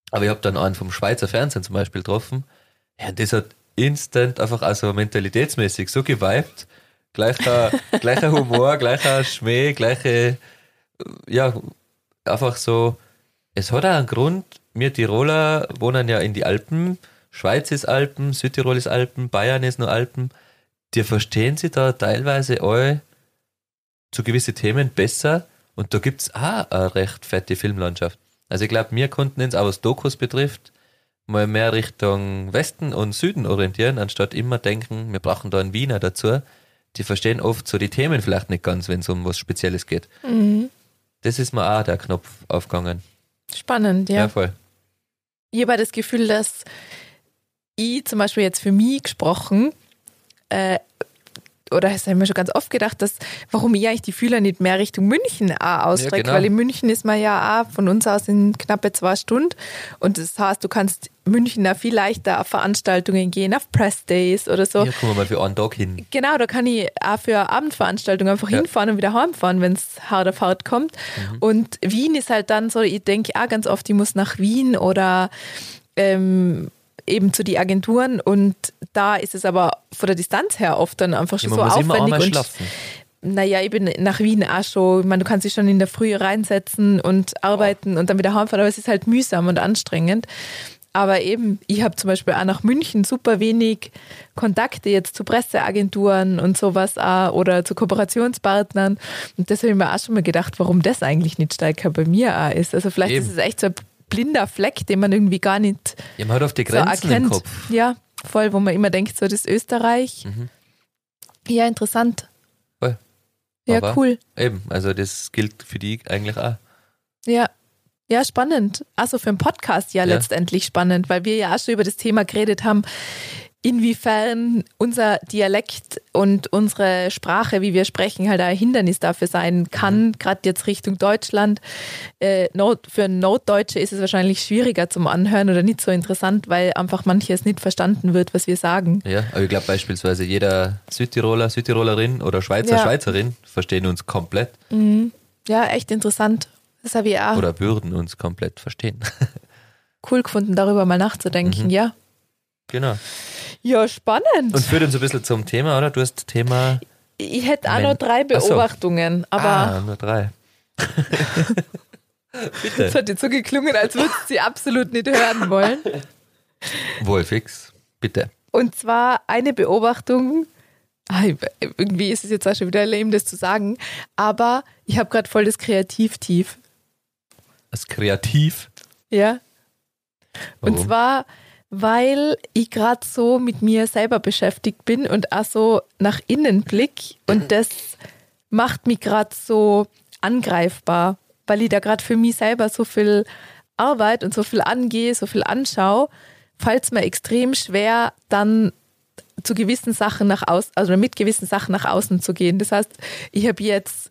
Aber ich habe dann einen vom Schweizer Fernsehen zum Beispiel getroffen. Ja, und das hat instant einfach also mentalitätsmäßig so geweibt. Gleicher Humor, gleicher Schmäh, gleiche, ja, einfach so. Es hat auch einen Grund, wir Tiroler wohnen ja in die Alpen, Schweiz ist Alpen, Südtirol ist Alpen, Bayern ist nur Alpen. Die verstehen sich da teilweise alle zu gewissen Themen besser und da gibt es auch eine recht fette Filmlandschaft. Also ich glaube, wir konnten uns auch was Dokus betrifft, mal mehr Richtung Westen und Süden orientieren, anstatt immer denken, wir brauchen da einen Wiener dazu. Die verstehen oft so die Themen vielleicht nicht ganz, wenn es um was Spezielles geht. Mhm. Das ist mir auch der Knopf aufgegangen. Spannend, ja. Ja, voll. Ich habe das Gefühl, dass ich zum Beispiel jetzt für mich gesprochen, oder das habe ich mir schon ganz oft gedacht, dass, warum ich eigentlich die Fühler nicht mehr Richtung München auch ausstrecke, genau. weil in München ist man ja auch von uns aus in knappe 2 Stunden und das heißt, du kannst München da viel leichter auf Veranstaltungen gehen, auf Pressdays oder so. Hier kommen wir mal für einen Tag hin. Genau, da kann ich auch für Abendveranstaltungen einfach hinfahren und wieder heimfahren, wenn es hart auf hart kommt. Und Wien ist halt dann so, ich denke auch ganz oft, ich muss nach Wien oder eben zu die Agenturen und da ist es aber von der Distanz her oft dann einfach schon so aufwendig. Man muss immer schlafen. Naja, ich bin nach Wien auch schon, ich meine, du kannst dich schon in der Früh reinsetzen und arbeiten und dann wieder heimfahren, aber es ist halt mühsam und anstrengend. Aber eben, ich habe zum Beispiel auch nach München super wenig Kontakte jetzt zu Presseagenturen und sowas auch oder zu Kooperationspartnern und das habe ich mir auch schon mal gedacht, warum das eigentlich nicht stärker bei mir auch ist. Also vielleicht ist es echt so ein blinder Fleck, den man irgendwie gar nicht man hat auf die Grenzen so im Kopf. Ja, voll, wo man immer denkt, so das ist Österreich. Ja, interessant. Voll. Ja, aber cool. Eben, also das gilt für die eigentlich auch. Ja. Ja, spannend. Also für einen Podcast ja letztendlich spannend, weil wir ja auch schon über das Thema geredet haben, inwiefern unser Dialekt und unsere Sprache, wie wir sprechen, halt ein Hindernis dafür sein kann, gerade jetzt Richtung Deutschland. Für Notdeutsche ist es wahrscheinlich schwieriger zum Anhören oder nicht so interessant, weil einfach manches nicht verstanden wird, was wir sagen. Ja, aber ich glaube beispielsweise jeder Südtiroler, Südtirolerin oder Schweizer, Schweizerin verstehen uns komplett. Ja, echt interessant. Das habe ich auch oder würden uns komplett verstehen. Cool gefunden, darüber mal nachzudenken, ja. Genau. Ja, spannend. Und führt uns ein bisschen zum Thema, oder? Du hast Thema... Ich hätte auch noch 3 Beobachtungen, aber... nur 3. Bitte. Das hat jetzt so geklungen, als würdest du sie absolut nicht hören wollen. Wohl fix, bitte. Und zwar eine Beobachtung, irgendwie ist es jetzt auch schon wieder lame, das zu sagen, aber ich habe gerade voll das Kreativtief. Das Kreativ? Ja. Warum? Und zwar, weil ich gerade so mit mir selber beschäftigt bin und auch so nach innen blick und das macht mich gerade so angreifbar, weil ich da gerade für mich selber so viel Arbeit und so viel angehe, so viel anschaue, fällt es mir extrem schwer, dann zu gewissen Sachen nach außen, also mit gewissen Sachen nach außen zu gehen. Das heißt, ich habe jetzt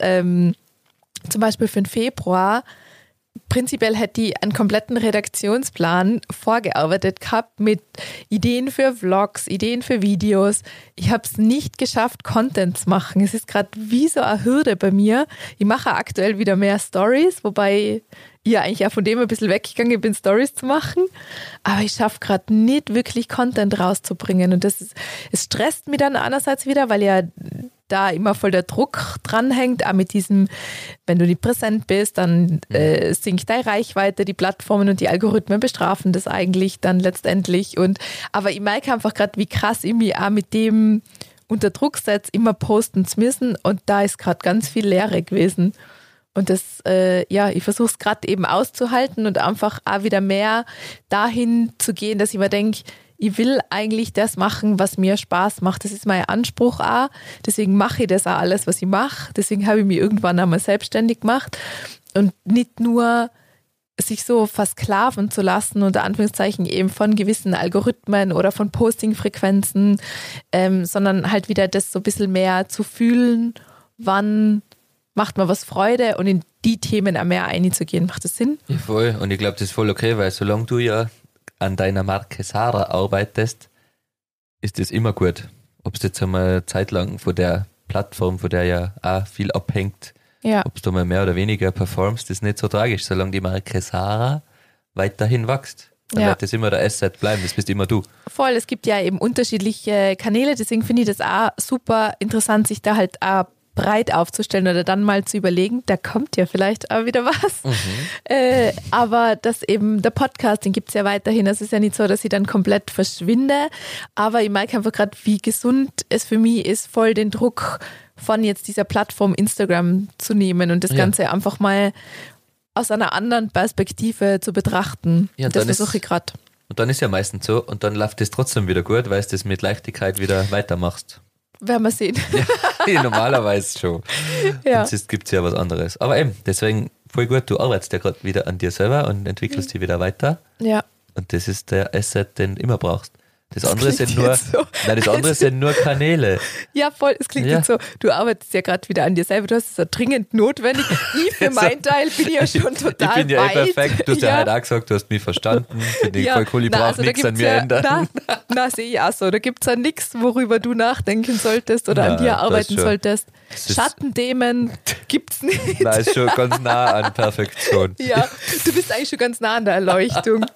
zum Beispiel für den Februar prinzipiell hätte ich einen kompletten Redaktionsplan vorgearbeitet gehabt mit Ideen für Vlogs, Ideen für Videos. Ich habe es nicht geschafft, Content zu machen. Es ist gerade wie so eine Hürde bei mir. Ich mache aktuell wieder mehr Stories, wobei ich ja eigentlich auch von dem ein bisschen weggegangen bin, Stories zu machen. Aber ich schaffe gerade nicht wirklich Content rauszubringen. Und es stresst mich dann einerseits wieder, weil ja da immer voll der Druck dranhängt, auch mit diesem, wenn du nicht präsent bist, dann sinkt deine Reichweite, die Plattformen und die Algorithmen bestrafen das eigentlich dann letztendlich. Aber ich merke einfach gerade, wie krass ich mich auch mit dem unter Druck setze, immer posten zu müssen und da ist gerade ganz viel Leere gewesen. Und das, ich versuche es gerade eben auszuhalten und einfach auch wieder mehr dahin zu gehen, dass ich mir denke, ich will eigentlich das machen, was mir Spaß macht. Das ist mein Anspruch auch. Deswegen mache ich das auch alles, was ich mache. Deswegen habe ich mich irgendwann einmal selbstständig gemacht und nicht nur sich so versklaven zu lassen, unter Anführungszeichen eben von gewissen Algorithmen oder von Postingfrequenzen, sondern halt wieder das so ein bisschen mehr zu fühlen, wann macht mir was Freude und in die Themen auch mehr einzugehen. Macht das Sinn? Ja, voll. Und ich glaube, das ist voll okay, weil solange du ja an deiner Marke Sarah arbeitest, ist das immer gut. Ob es jetzt einmal zeitlang von der Plattform, von der ja auch viel abhängt, ob du mal mehr oder weniger performst, ist nicht so tragisch. Solange die Marke Sarah weiterhin wächst. Dann wird das immer der Asset bleiben, das bist immer du. Voll, es gibt ja eben unterschiedliche Kanäle, deswegen finde ich das auch super interessant, sich da halt auch breit aufzustellen oder dann mal zu überlegen, da kommt ja vielleicht auch wieder was. Aber das eben, der Podcast, den gibt es ja weiterhin. Es ist ja nicht so, dass ich dann komplett verschwinde, aber ich merke einfach gerade, wie gesund es für mich ist, voll den Druck von jetzt dieser Plattform Instagram zu nehmen und das Ganze einfach mal aus einer anderen Perspektive zu betrachten. Ja, das versuche ich gerade. Und dann ist ja meistens so, und dann läuft es trotzdem wieder gut, weil du das mit Leichtigkeit wieder weitermachst. Werden wir sehen. Ja, normalerweise schon. Ja. Und sonst gibt es ja was anderes. Aber eben, deswegen voll gut, du arbeitest ja gerade wieder an dir selber und entwickelst dich wieder weiter. Ja. Und das ist der Asset, den du immer brauchst. Das andere sind nur, so. das andere sind nur Kanäle. Ja, voll, es klingt jetzt so, du arbeitest ja gerade wieder an dir selber, du hast es ja dringend notwendig. Ich für meinen Teil bin ja schon total Ich bin ja weit. perfekt, du hast ja halt auch gesagt, du hast mich verstanden. Finde ich voll cool, ich brauche nichts an mir ändern. Na, sehe ich auch so, da gibt es ja nichts, worüber du nachdenken solltest oder an dir arbeiten solltest. Schattenthemen gibt's nicht. Nein, ist schon ganz nah an Perfektion. Ja, du bist eigentlich schon ganz nah an der Erleuchtung.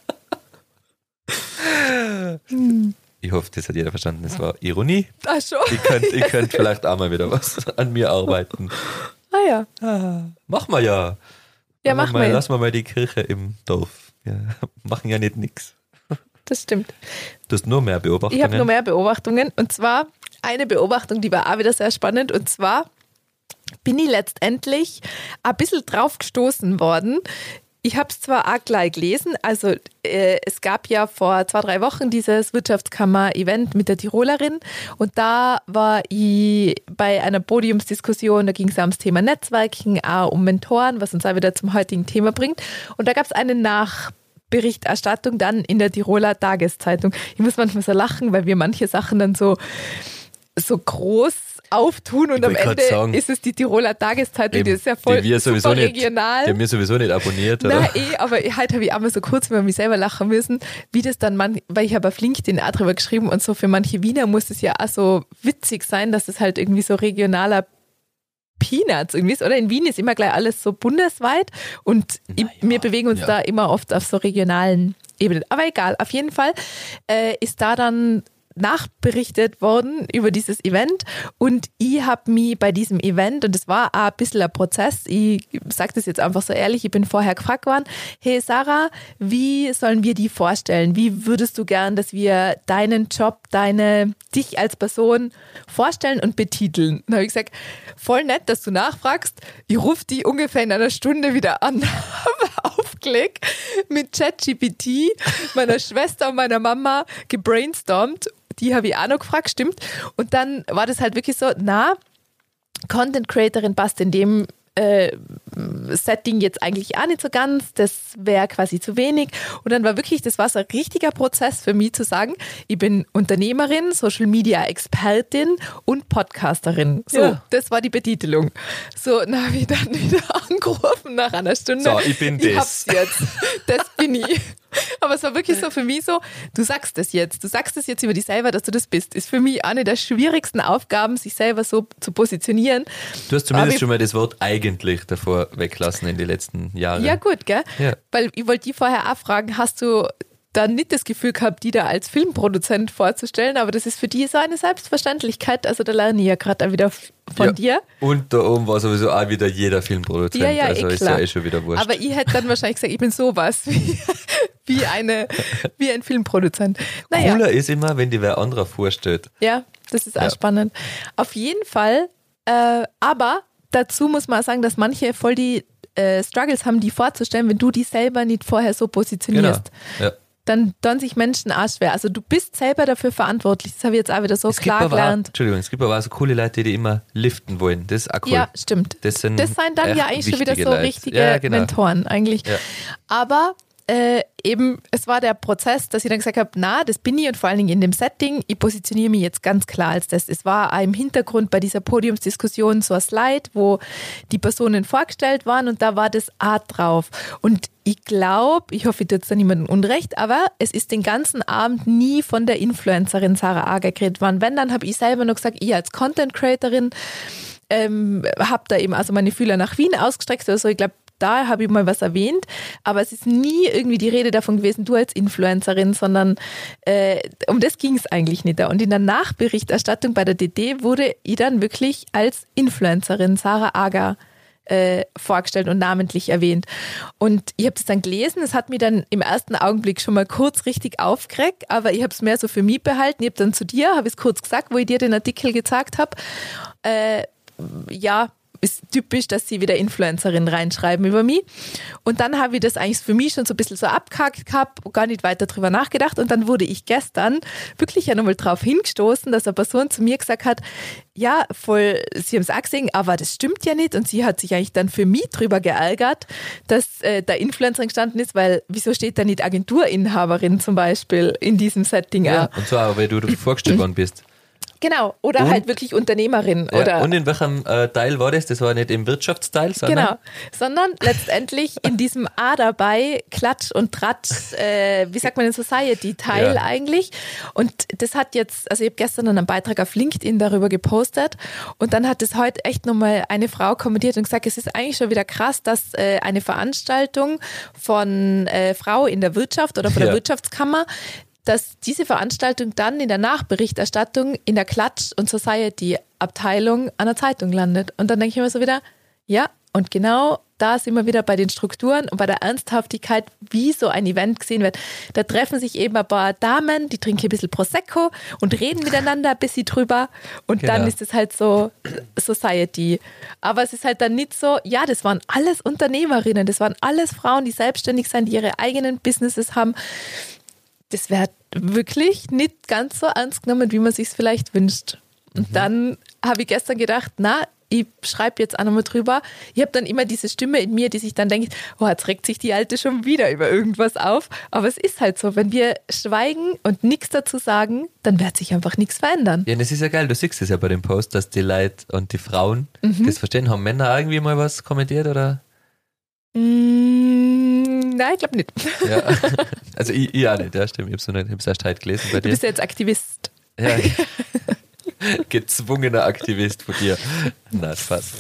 Ich hoffe, das hat jeder verstanden. Das war Ironie. Ach schon. Ich könnt vielleicht auch mal wieder was an mir arbeiten. Ah ja. Machen wir ja. Ja, machen wir. Lassen wir mal die Kirche im Dorf. Wir machen ja nicht nichts. Das stimmt. Du hast nur mehr Beobachtungen. Ich habe nur mehr Beobachtungen. Und zwar eine Beobachtung, die war auch wieder sehr spannend. Und zwar bin ich letztendlich ein bisschen drauf gestoßen worden. Ich habe es zwar auch gleich gelesen, also es gab ja vor 2-3 Wochen dieses Wirtschaftskammer-Event mit der Tirolerin und da war ich bei einer Podiumsdiskussion, da ging es ums Thema Netzwerken, auch um Mentoren, was uns auch wieder zum heutigen Thema bringt. Und da gab es eine Nachberichterstattung dann in der Tiroler Tageszeitung. Ich muss manchmal so lachen, weil wir manche Sachen dann so groß auftun und am Ende ist es die Tiroler Tageszeitung, die ist ja voll super regional. Die haben wir sowieso nicht abonniert, oder? Nein, aber heute habe ich auch mal so kurz über mich selber lachen müssen, wie das dann, weil ich habe auf LinkedIn auch drüber geschrieben und so für manche Wiener muss es ja auch so witzig sein, dass es halt irgendwie so regionaler Peanuts irgendwie ist, oder? In Wien ist immer gleich alles so bundesweit und wir bewegen uns da immer oft auf so regionalen Ebenen. Aber egal, auf jeden Fall ist da dann nachberichtet worden über dieses Event und ich habe mich bei diesem Event, und es war auch ein bisschen ein Prozess, ich sage das jetzt einfach so ehrlich, ich bin vorher gefragt worden, hey Sarah, wie sollen wir die vorstellen? Wie würdest du gern, dass wir deinen Job, dich als Person vorstellen und betiteln? Dann habe ich gesagt, voll nett, dass du nachfragst, ich rufe die ungefähr in einer Stunde wieder an, habe aufgelegt, mit ChatGPT, meiner Schwester und meiner Mama gebrainstormt. Die habe ich auch noch gefragt, stimmt. Und dann war das halt wirklich so, Content Creatorin passt in dem Setting jetzt eigentlich auch nicht so ganz, das wäre quasi zu wenig. Und dann war wirklich, das war so ein richtiger Prozess für mich zu sagen, ich bin Unternehmerin, Social Media Expertin und Podcasterin. So, Das war die Betitelung. So, dann habe ich dann wieder angerufen nach einer Stunde. So, ich bin das. Ich hab's jetzt. Das bin ich. Aber es war wirklich so für mich so, du sagst das jetzt über dich selber, dass du das bist. Ist für mich eine der schwierigsten Aufgaben, sich selber so zu positionieren. Du hast zumindest schon mal das Wort eigentlich davor weglassen in den letzten Jahren. Ja gut, gell? Ja. Weil ich wollte die vorher auch fragen, hast du dann nicht das Gefühl gehabt, die da als Filmproduzent vorzustellen, aber das ist für die so eine Selbstverständlichkeit, also da lerne ich ja gerade auch wieder von dir. Und da oben war sowieso auch wieder jeder Filmproduzent, ja, also ist ja schon wieder wurscht. Aber ich hätte dann wahrscheinlich gesagt, ich bin sowas wie ein Filmproduzent. Naja. Cooler ist immer, wenn dir wer anderer vorstellt. Ja, das ist auch spannend. Auf jeden Fall, aber dazu muss man auch sagen, dass manche voll die Struggles haben, die vorzustellen, wenn du die selber nicht vorher so positionierst. Genau. Ja. Dann sich Menschen auch schwer. Also du bist selber dafür verantwortlich. Das habe ich jetzt auch wieder so klar gelernt. Es gibt aber auch so coole Leute, die immer liften wollen. Das ist auch cool. Ja, stimmt. Das sind dann ja eigentlich schon wieder so Leute. richtige Mentoren eigentlich. Ja. Aber eben, es war der Prozess, dass ich dann gesagt habe, das bin ich und vor allen Dingen in dem Setting, ich positioniere mich jetzt ganz klar als das. Es war auch im Hintergrund bei dieser Podiumsdiskussion so ein Slide, wo die Personen vorgestellt waren und da war das A drauf. Und ich glaube, ich hoffe, ich tue jetzt da niemandem Unrecht, aber es ist den ganzen Abend nie von der Influencerin Sarah Ager geredet worden. Wenn, dann habe ich selber noch gesagt, ich als Content Creatorin habe da eben also meine Fühler nach Wien ausgestreckt oder so. Ich glaube, da habe ich mal was erwähnt, aber es ist nie irgendwie die Rede davon gewesen, du als Influencerin, sondern um das ging es eigentlich nicht. Und in der Nachberichterstattung bei der DD wurde ich dann wirklich als Influencerin Sarah Aga vorgestellt und namentlich erwähnt. Und ich habe das dann gelesen, es hat mich dann im ersten Augenblick schon mal kurz richtig aufgeregt, aber ich habe es mehr so für mich behalten. Ich habe dann zu dir, habe es kurz gesagt, wo ich dir den Artikel gezeigt habe, ja, ist typisch, dass sie wieder Influencerin reinschreiben über mich. Und dann habe ich das eigentlich für mich schon so ein bisschen so abgehakt gehabt, gar nicht weiter drüber nachgedacht. Und dann wurde ich gestern wirklich ja nochmal drauf hingestoßen, dass eine Person zu mir gesagt hat, ja, voll, sie haben es auch gesehen, aber das stimmt ja nicht. Und sie hat sich eigentlich dann für mich drüber geärgert, dass da Influencerin gestanden ist, weil wieso steht da nicht Agenturinhaberin zum Beispiel in diesem Setting? Ja, und zwar, weil du vorgestellt worden bist. Genau, oder halt wirklich Unternehmerin. Ja, oder und in welchem Teil war das? Das war nicht im Wirtschaftsteil, sondern? Genau, sondern letztendlich in diesem A dabei, Klatsch und Tratsch, wie sagt man den Society-Teil eigentlich. Und das hat jetzt, also ich habe gestern einen Beitrag auf LinkedIn darüber gepostet und dann hat es heute echt nochmal eine Frau kommentiert und gesagt, es ist eigentlich schon wieder krass, dass eine Veranstaltung von Frau in der Wirtschaft oder von der Wirtschaftskammer, dass diese Veranstaltung dann in der Nachberichterstattung in der Klatsch- und Society-Abteilung einer Zeitung landet. Und dann denke ich mir so wieder, ja, und genau da sind wir wieder bei den Strukturen und bei der Ernsthaftigkeit, wie so ein Event gesehen wird. Da treffen sich eben ein paar Damen, die trinken ein bisschen Prosecco und reden miteinander ein bisschen drüber und dann ist es halt so Society. Aber es ist halt dann nicht so, ja, das waren alles Unternehmerinnen, das waren alles Frauen, die selbstständig sind, die ihre eigenen Businesses haben. Das wird wirklich nicht ganz so ernst genommen, wie man sich es vielleicht wünscht. Und dann habe ich gestern gedacht, na, ich schreibe jetzt auch nochmal drüber. Ich habe dann immer diese Stimme in mir, die sich dann denkt, oh, jetzt regt sich die Alte schon wieder über irgendwas auf. Aber es ist halt so, wenn wir schweigen und nichts dazu sagen, dann wird sich einfach nichts verändern. Ja, das ist ja geil, du siehst es ja bei dem Post, dass die Leute und die Frauen das verstehen. Haben Männer irgendwie mal was kommentiert, oder? Nein, ich glaube nicht. Ja, also ich auch nicht, ja stimmt, ich habe es erst heute gelesen bei dir. Du bist ja jetzt Aktivist. Ja, gezwungener Aktivist von dir. Na, Spaß.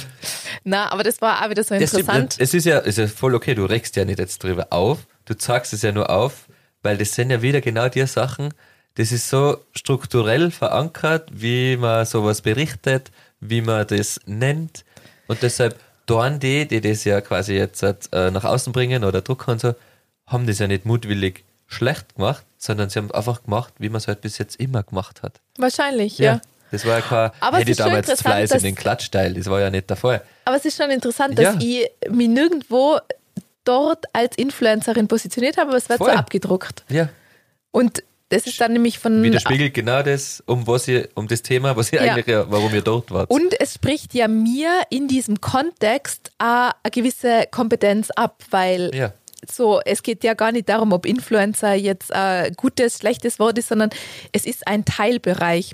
Na, aber das war auch wieder so interessant. Es ist ja voll okay, du regst ja nicht jetzt drüber auf, du zeigst es ja nur auf, weil das sind ja wieder genau die Sachen, das ist so strukturell verankert, wie man sowas berichtet, wie man das nennt und deshalb dann die das ja quasi jetzt nach außen bringen oder drucken und so, haben das ja nicht mutwillig schlecht gemacht, sondern sie haben einfach gemacht, wie man es halt bis jetzt immer gemacht hat. Wahrscheinlich, ja. Das war ja kein, aber hätte ich damals zwei in den Klatschteil, das war ja nicht der Fall. Aber es ist schon interessant, dass ich mich nirgendwo dort als Influencerin positioniert habe, aber es wird so abgedruckt. Ja. Und das ist dann nämlich von... Widerspiegelt genau das, um das Thema, warum ihr dort wart. Und es spricht ja mir in diesem Kontext auch eine gewisse Kompetenz ab, weil so, es geht ja gar nicht darum, ob Influencer jetzt ein gutes, schlechtes Wort ist, sondern es ist ein Teilbereich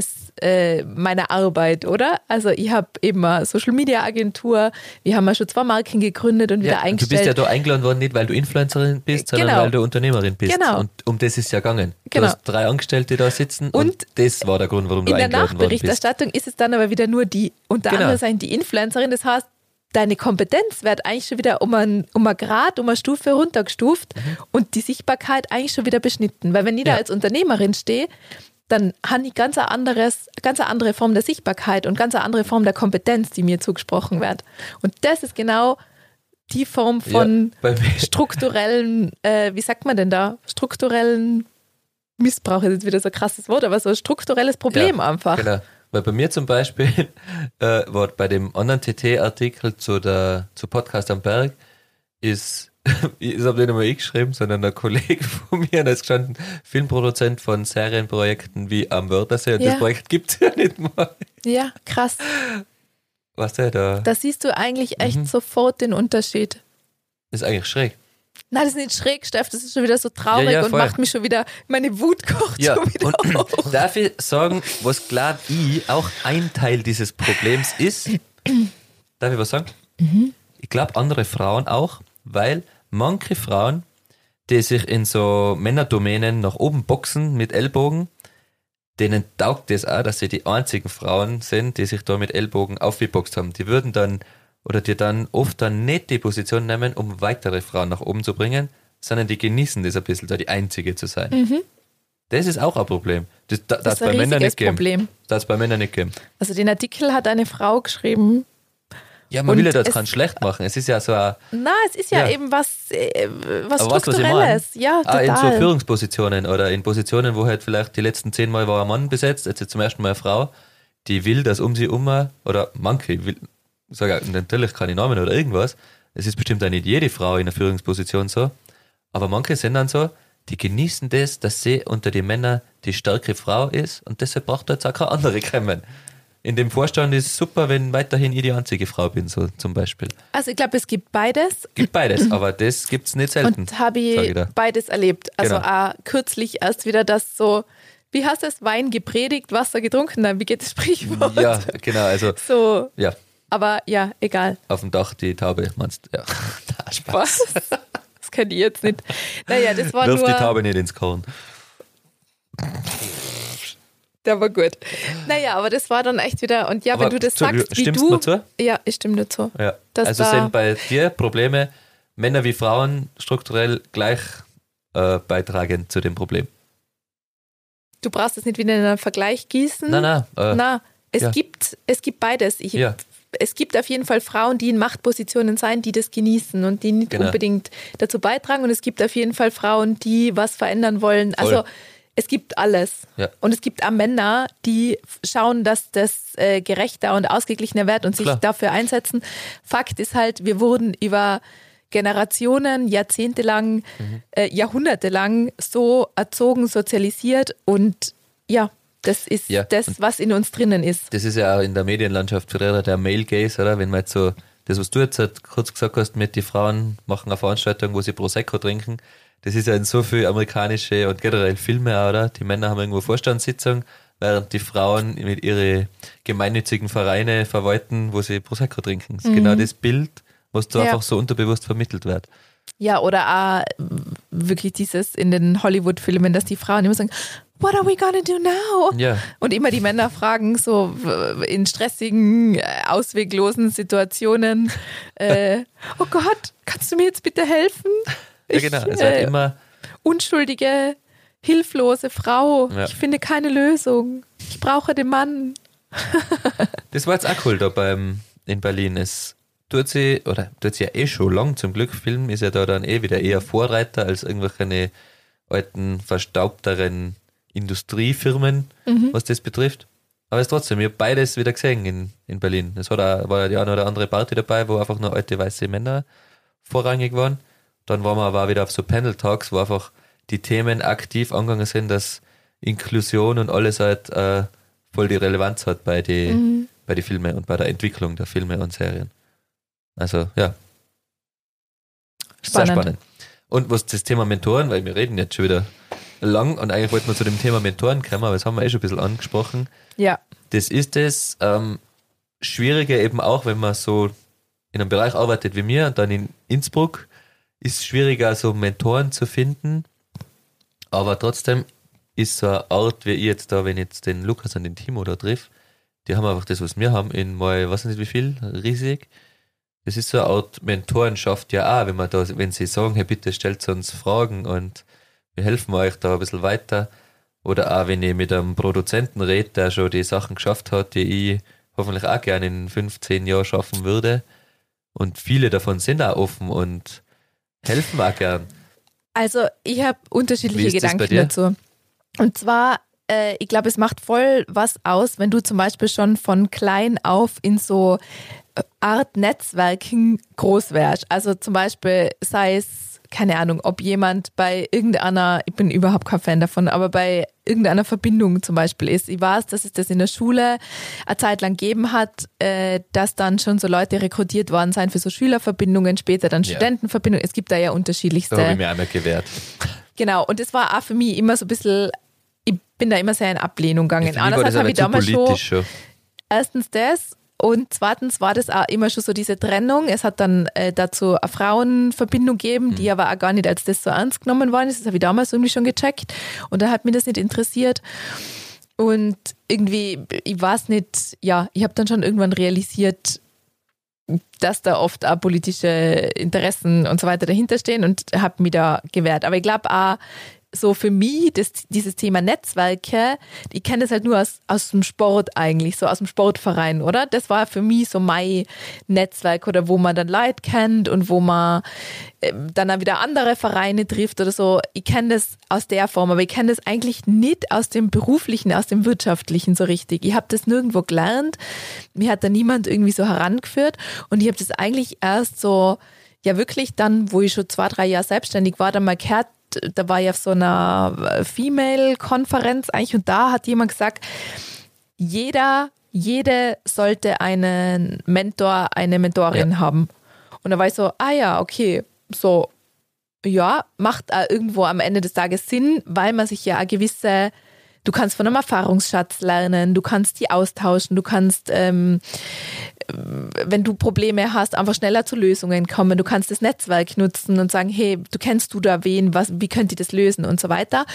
meiner Arbeit, oder? Also ich habe eben eine Social-Media-Agentur, wir haben ja schon 2 Marken gegründet und wieder eingestellt. Du bist ja da eingeladen worden, nicht weil du Influencerin bist, sondern weil du Unternehmerin bist. Genau. Und um das ist ja gegangen. Du hast 3 Angestellte da sitzen und das war der Grund, warum du eingeladen worden bist. In der Nachberichterstattung ist es dann aber wieder nur unter anderem die Influencerin, das heißt, deine Kompetenz wird eigentlich schon wieder um ein Grad, um eine Stufe runtergestuft und die Sichtbarkeit eigentlich schon wieder beschnitten. Weil wenn ich da als Unternehmerin stehe, dann habe ich ganz eine andere Form der Sichtbarkeit und ganz eine andere Form der Kompetenz, die mir zugesprochen wird. Und das ist genau die Form von strukturellen, wie sagt man denn da? Strukturellen Missbrauch ist jetzt wieder so ein krasses Wort, aber so ein strukturelles Problem einfach. Genau. Weil bei mir zum Beispiel war bei dem anderen TT-Artikel zu Podcast am Berg ist, ich habe nicht einmal ich geschrieben, sondern ein Kollege von mir, da ist gestanden, Filmproduzent von Serienprojekten wie am Wörthersee und das Projekt gibt es ja nicht mal. Ja, krass. Was der da? Da siehst du eigentlich echt sofort den Unterschied. Das ist eigentlich schräg. Nein, das ist nicht schräg, Steff, das ist schon wieder so traurig und macht mich schon wieder, meine Wut kocht schon wieder hoch. Darf ich sagen, was glaube ich auch ein Teil dieses Problems ist? Darf ich was sagen? Ich glaube andere Frauen auch, weil manche Frauen, die sich in so Männerdomänen nach oben boxen mit Ellbogen, denen taugt das auch, dass sie die einzigen Frauen sind, die sich da mit Ellbogen aufgeboxt haben. Die würden dann oder die dann oft dann nicht die Position nehmen, um weitere Frauen nach oben zu bringen, sondern die genießen das ein bisschen, da die Einzige zu sein. Das ist auch ein Problem. Das ist ein bei Männern nicht geben. Problem. Das bei Männern nicht geben. Also den Artikel hat eine Frau geschrieben. Ja, man will ja das kein schlecht machen. Es ist ja so ein... Es ist ja eben was Aber Strukturelles. Ja, total. In so Führungspositionen oder in Positionen, wo halt vielleicht die letzten 10 Mal war ein Mann besetzt, jetzt zum ersten Mal eine Frau, die will, dass um sie herum, oder manche, will, sage natürlich keine Namen oder irgendwas, es ist bestimmt auch nicht jede Frau in einer Führungsposition so, aber manche sind dann so, die genießen das, dass sie unter den Männern die starke Frau ist und deshalb braucht jetzt auch keine andere kommen. In dem Vorstand ist es super, wenn weiterhin ich die einzige Frau bin, so zum Beispiel. Also ich glaube, es gibt beides. Gibt beides, aber das gibt es nicht selten. Und habe ich beides erlebt. Also auch kürzlich erst wieder das so, wie heißt das, Wein gepredigt, Wasser getrunken, nein, wie geht das Sprichwort? Ja, genau, also so. Ja. Aber ja, egal. Auf dem Dach die Taube, meinst du? Ja. Spaß. Was? Das kenne ich jetzt nicht. Naja, das war Wirf nur... die Taube nicht ins Korn. Der war gut. Naja, aber das war dann echt wieder, und ja, Aber wenn du das sagst, wie stimmst du... mir zu? Ja, ich stimme dir zu. Ja. Also sind bei dir Probleme, Männer wie Frauen strukturell gleich beitragen zu dem Problem? Du brauchst es nicht wieder in einen Vergleich gießen. Nein. Es gibt beides. Es gibt auf jeden Fall Frauen, die in Machtpositionen sein, die das genießen und die nicht unbedingt dazu beitragen. Und es gibt auf jeden Fall Frauen, die was verändern wollen. Voll. Also es gibt alles. Ja. Und es gibt auch Männer, die schauen, dass das gerechter und ausgeglichener wird und sich dafür einsetzen. Fakt ist halt, wir wurden über Generationen, jahrzehntelang, jahrhundertelang so erzogen, sozialisiert, und ja, das ist das, was in uns drinnen ist. Das ist ja auch in der Medienlandschaft früher der Male Gaze, oder? Wenn man jetzt so, das, was du jetzt halt kurz gesagt hast, mit die Frauen machen eine Veranstaltung, wo sie Prosecco trinken, das ist ja in so viel amerikanische und generell Filme auch, oder? Die Männer haben irgendwo Vorstandssitzung, während die Frauen mit ihren gemeinnützigen Vereine verwalten, wo sie Prosecco trinken. Das ist genau das Bild, was da einfach so unterbewusst vermittelt wird. Ja, oder auch wirklich dieses in den Hollywood-Filmen, dass die Frauen immer sagen, what are we gonna do now? Ja. Und immer die Männer fragen so in stressigen, ausweglosen Situationen, oh Gott, kannst du mir jetzt bitte helfen? Ja, genau. Es wird immer unschuldige, hilflose Frau. Ja. Ich finde keine Lösung. Ich brauche den Mann. Das war jetzt auch cool da in Berlin. Es tut sie ja eh schon lang zum Glück. Film ist ja da dann wieder eher Vorreiter als irgendwelche alten, verstaubteren Industriefirmen, was das betrifft. Aber es ist trotzdem, ich habe beides wieder gesehen in Berlin. Es war ja die eine oder andere Party dabei, wo einfach nur alte weiße Männer vorrangig waren. Dann waren wir aber auch wieder auf so Panel-Talks, wo einfach die Themen aktiv angegangen sind, dass Inklusion und alles halt voll die Relevanz hat bei den Filmen und bei der Entwicklung der Filme und Serien. Also, ja. Sehr spannend. Und was das Thema Mentoren, weil wir reden jetzt schon wieder lang und eigentlich wollten wir zu dem Thema Mentoren kommen, aber das haben wir schon ein bisschen angesprochen. Ja. Das ist das Schwierige eben auch, wenn man so in einem Bereich arbeitet wie wir und dann in Innsbruck, ist es schwieriger, so Mentoren zu finden, aber trotzdem ist so eine Art, wie ich jetzt da, wenn ich jetzt den Lukas und den Timo da triff, die haben einfach das, was wir haben, in mal, weiß nicht wie viel, riesig. Das ist so eine Art Mentorenschaft ja auch, wenn sie sagen, hey, bitte stellt uns Fragen und wir helfen euch da ein bisschen weiter. Oder auch, wenn ich mit einem Produzenten rede, der schon die Sachen geschafft hat, die ich hoffentlich auch gerne in 15 Jahren schaffen würde. Und viele davon sind auch offen und helfen auch gern. Also ich habe unterschiedliche Gedanken dazu. Und zwar, ich glaube, es macht voll was aus, wenn du zum Beispiel schon von klein auf in so Art Netzwerken groß wärst. Also zum Beispiel sei es, keine Ahnung, ob jemand bei irgendeiner, ich bin überhaupt kein Fan davon, aber bei irgendeiner Verbindung zum Beispiel ist. Ich weiß, dass es das in der Schule eine Zeit lang gegeben hat, dass dann schon so Leute rekrutiert worden sind für so Schülerverbindungen, später dann Studentenverbindungen. Es gibt da ja unterschiedlichste. Da habe ich mir einmal gewehrt. Genau, und das war auch für mich immer so ein bisschen, ich bin da immer sehr in Ablehnung gegangen. Einerseits habe ich damals schon. Erstens das. Und zweitens war das auch immer schon so diese Trennung. Es hat dann dazu eine Frauenverbindung gegeben, die aber auch gar nicht als das so ernst genommen worden ist. Das habe ich damals irgendwie schon gecheckt. Und da hat mich das nicht interessiert. Und irgendwie, ich weiß nicht, ja, ich habe dann schon irgendwann realisiert, dass da oft auch politische Interessen und so weiter dahinter stehen und habe mich da gewehrt. Aber ich glaube auch, so für mich, dieses Thema Netzwerke, ich kenne das halt nur aus dem Sport eigentlich, so aus dem Sportverein, oder? Das war für mich so mein Netzwerk, oder wo man dann Leute kennt und wo man dann auch wieder andere Vereine trifft oder so. Ich kenne das aus der Form, aber ich kenne das eigentlich nicht aus dem Beruflichen, aus dem Wirtschaftlichen so richtig. Ich habe das nirgendwo gelernt, mir hat da niemand irgendwie so herangeführt und ich habe das eigentlich erst so, ja wirklich dann, wo ich schon 2-3 Jahre selbstständig war, dann mal gehört, da war ich auf so einer Female-Konferenz eigentlich und da hat jemand gesagt, jede sollte einen Mentor, eine Mentorin haben. Und da war ich so, ja, okay, so, ja, macht irgendwo am Ende des Tages Sinn, weil man sich ja gewisse, du kannst von einem Erfahrungsschatz lernen, du kannst die austauschen, du kannst, wenn du Probleme hast, einfach schneller zu Lösungen kommen, du kannst das Netzwerk nutzen und sagen, hey, kennst du da wen, wie könnt ihr das lösen und so weiter.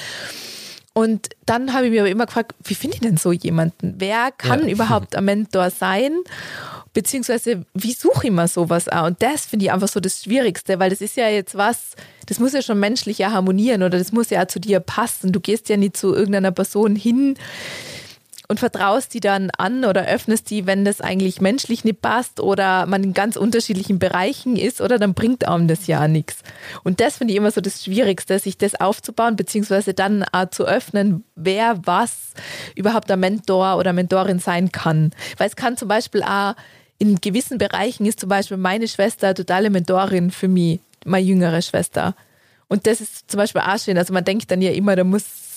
Und dann habe ich mir aber immer gefragt, wie finde ich denn so jemanden? Wer kann überhaupt ein Mentor sein? Beziehungsweise, wie suche ich mir sowas auch? Und das finde ich einfach so das Schwierigste, weil das ist ja jetzt was, das muss ja schon menschlich ja harmonieren oder das muss ja auch zu dir passen. Du gehst ja nicht zu irgendeiner Person hin und vertraust die dann an oder öffnest die, wenn das eigentlich menschlich nicht passt oder man in ganz unterschiedlichen Bereichen ist, oder dann bringt einem das ja nichts. Und das finde ich immer so das Schwierigste, sich das aufzubauen, beziehungsweise dann auch zu öffnen, wer was überhaupt ein Mentor oder Mentorin sein kann. Weil es kann zum Beispiel auch in gewissen Bereichen ist zum Beispiel meine Schwester eine totale Mentorin für mich, meine jüngere Schwester. Und das ist zum Beispiel auch schön. Also man denkt dann ja immer, es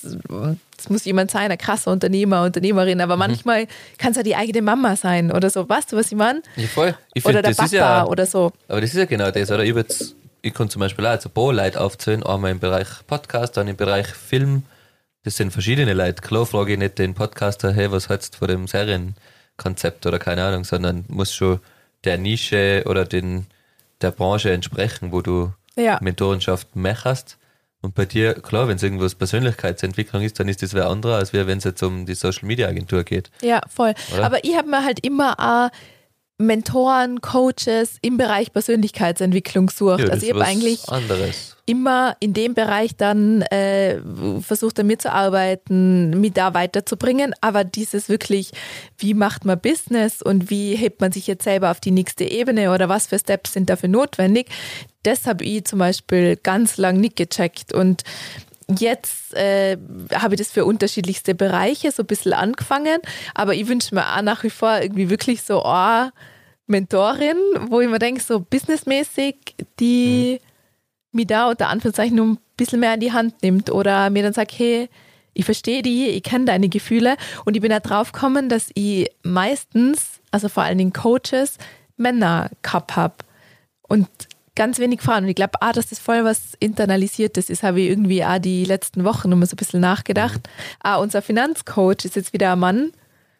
muss jemand sein, ein krasser Unternehmer, Unternehmerin, aber manchmal kann es ja die eigene Mama sein oder so. Weißt du, was ich meine? Ja, voll. Ich oder find, der das Papa ist ja, oder so. Aber das ist ja genau das, oder? Ich kann zum Beispiel auch so ein paar Leute aufzählen, einmal im Bereich Podcast, dann im Bereich Film. Das sind verschiedene Leute. Klar frage ich nicht den Podcaster, hey, was hältst du von dem Serienkonzept oder keine Ahnung, sondern muss schon der Nische oder der Branche entsprechen, wo du Mentorenschaft machst. Und bei dir, klar, wenn es irgendwas Persönlichkeitsentwicklung ist, dann ist das wer anderer, als wenn es jetzt um die Social-Media-Agentur geht. Ja, voll. Oder? Aber ich habe mir halt immer auch Mentoren, Coaches im Bereich Persönlichkeitsentwicklung gesucht. Ja, also ich habe eigentlich immer in dem Bereich dann versucht, an mir zu arbeiten, mich da weiterzubringen. Aber dieses wirklich, wie macht man Business und wie hebt man sich jetzt selber auf die nächste Ebene oder was für Steps sind dafür notwendig, das habe ich zum Beispiel ganz lang nicht gecheckt. Und jetzt habe ich das für unterschiedlichste Bereiche so ein bisschen angefangen, aber ich wünsche mir auch nach wie vor irgendwie wirklich so Mentorin, wo ich mir denke, so businessmäßig, die mich da unter Anführungszeichen ein bisschen mehr an die Hand nimmt oder mir dann sagt, hey, ich verstehe die, ich kenne deine Gefühle und ich bin da drauf gekommen, dass ich meistens, also vor allen Dingen Coaches, Männer gehabt habe und ganz wenig Frauen. Und ich glaube, dass das voll was Internalisiertes ist, habe ich irgendwie auch die letzten Wochen nochmal so ein bisschen nachgedacht. Unser Finanzcoach ist jetzt wieder ein Mann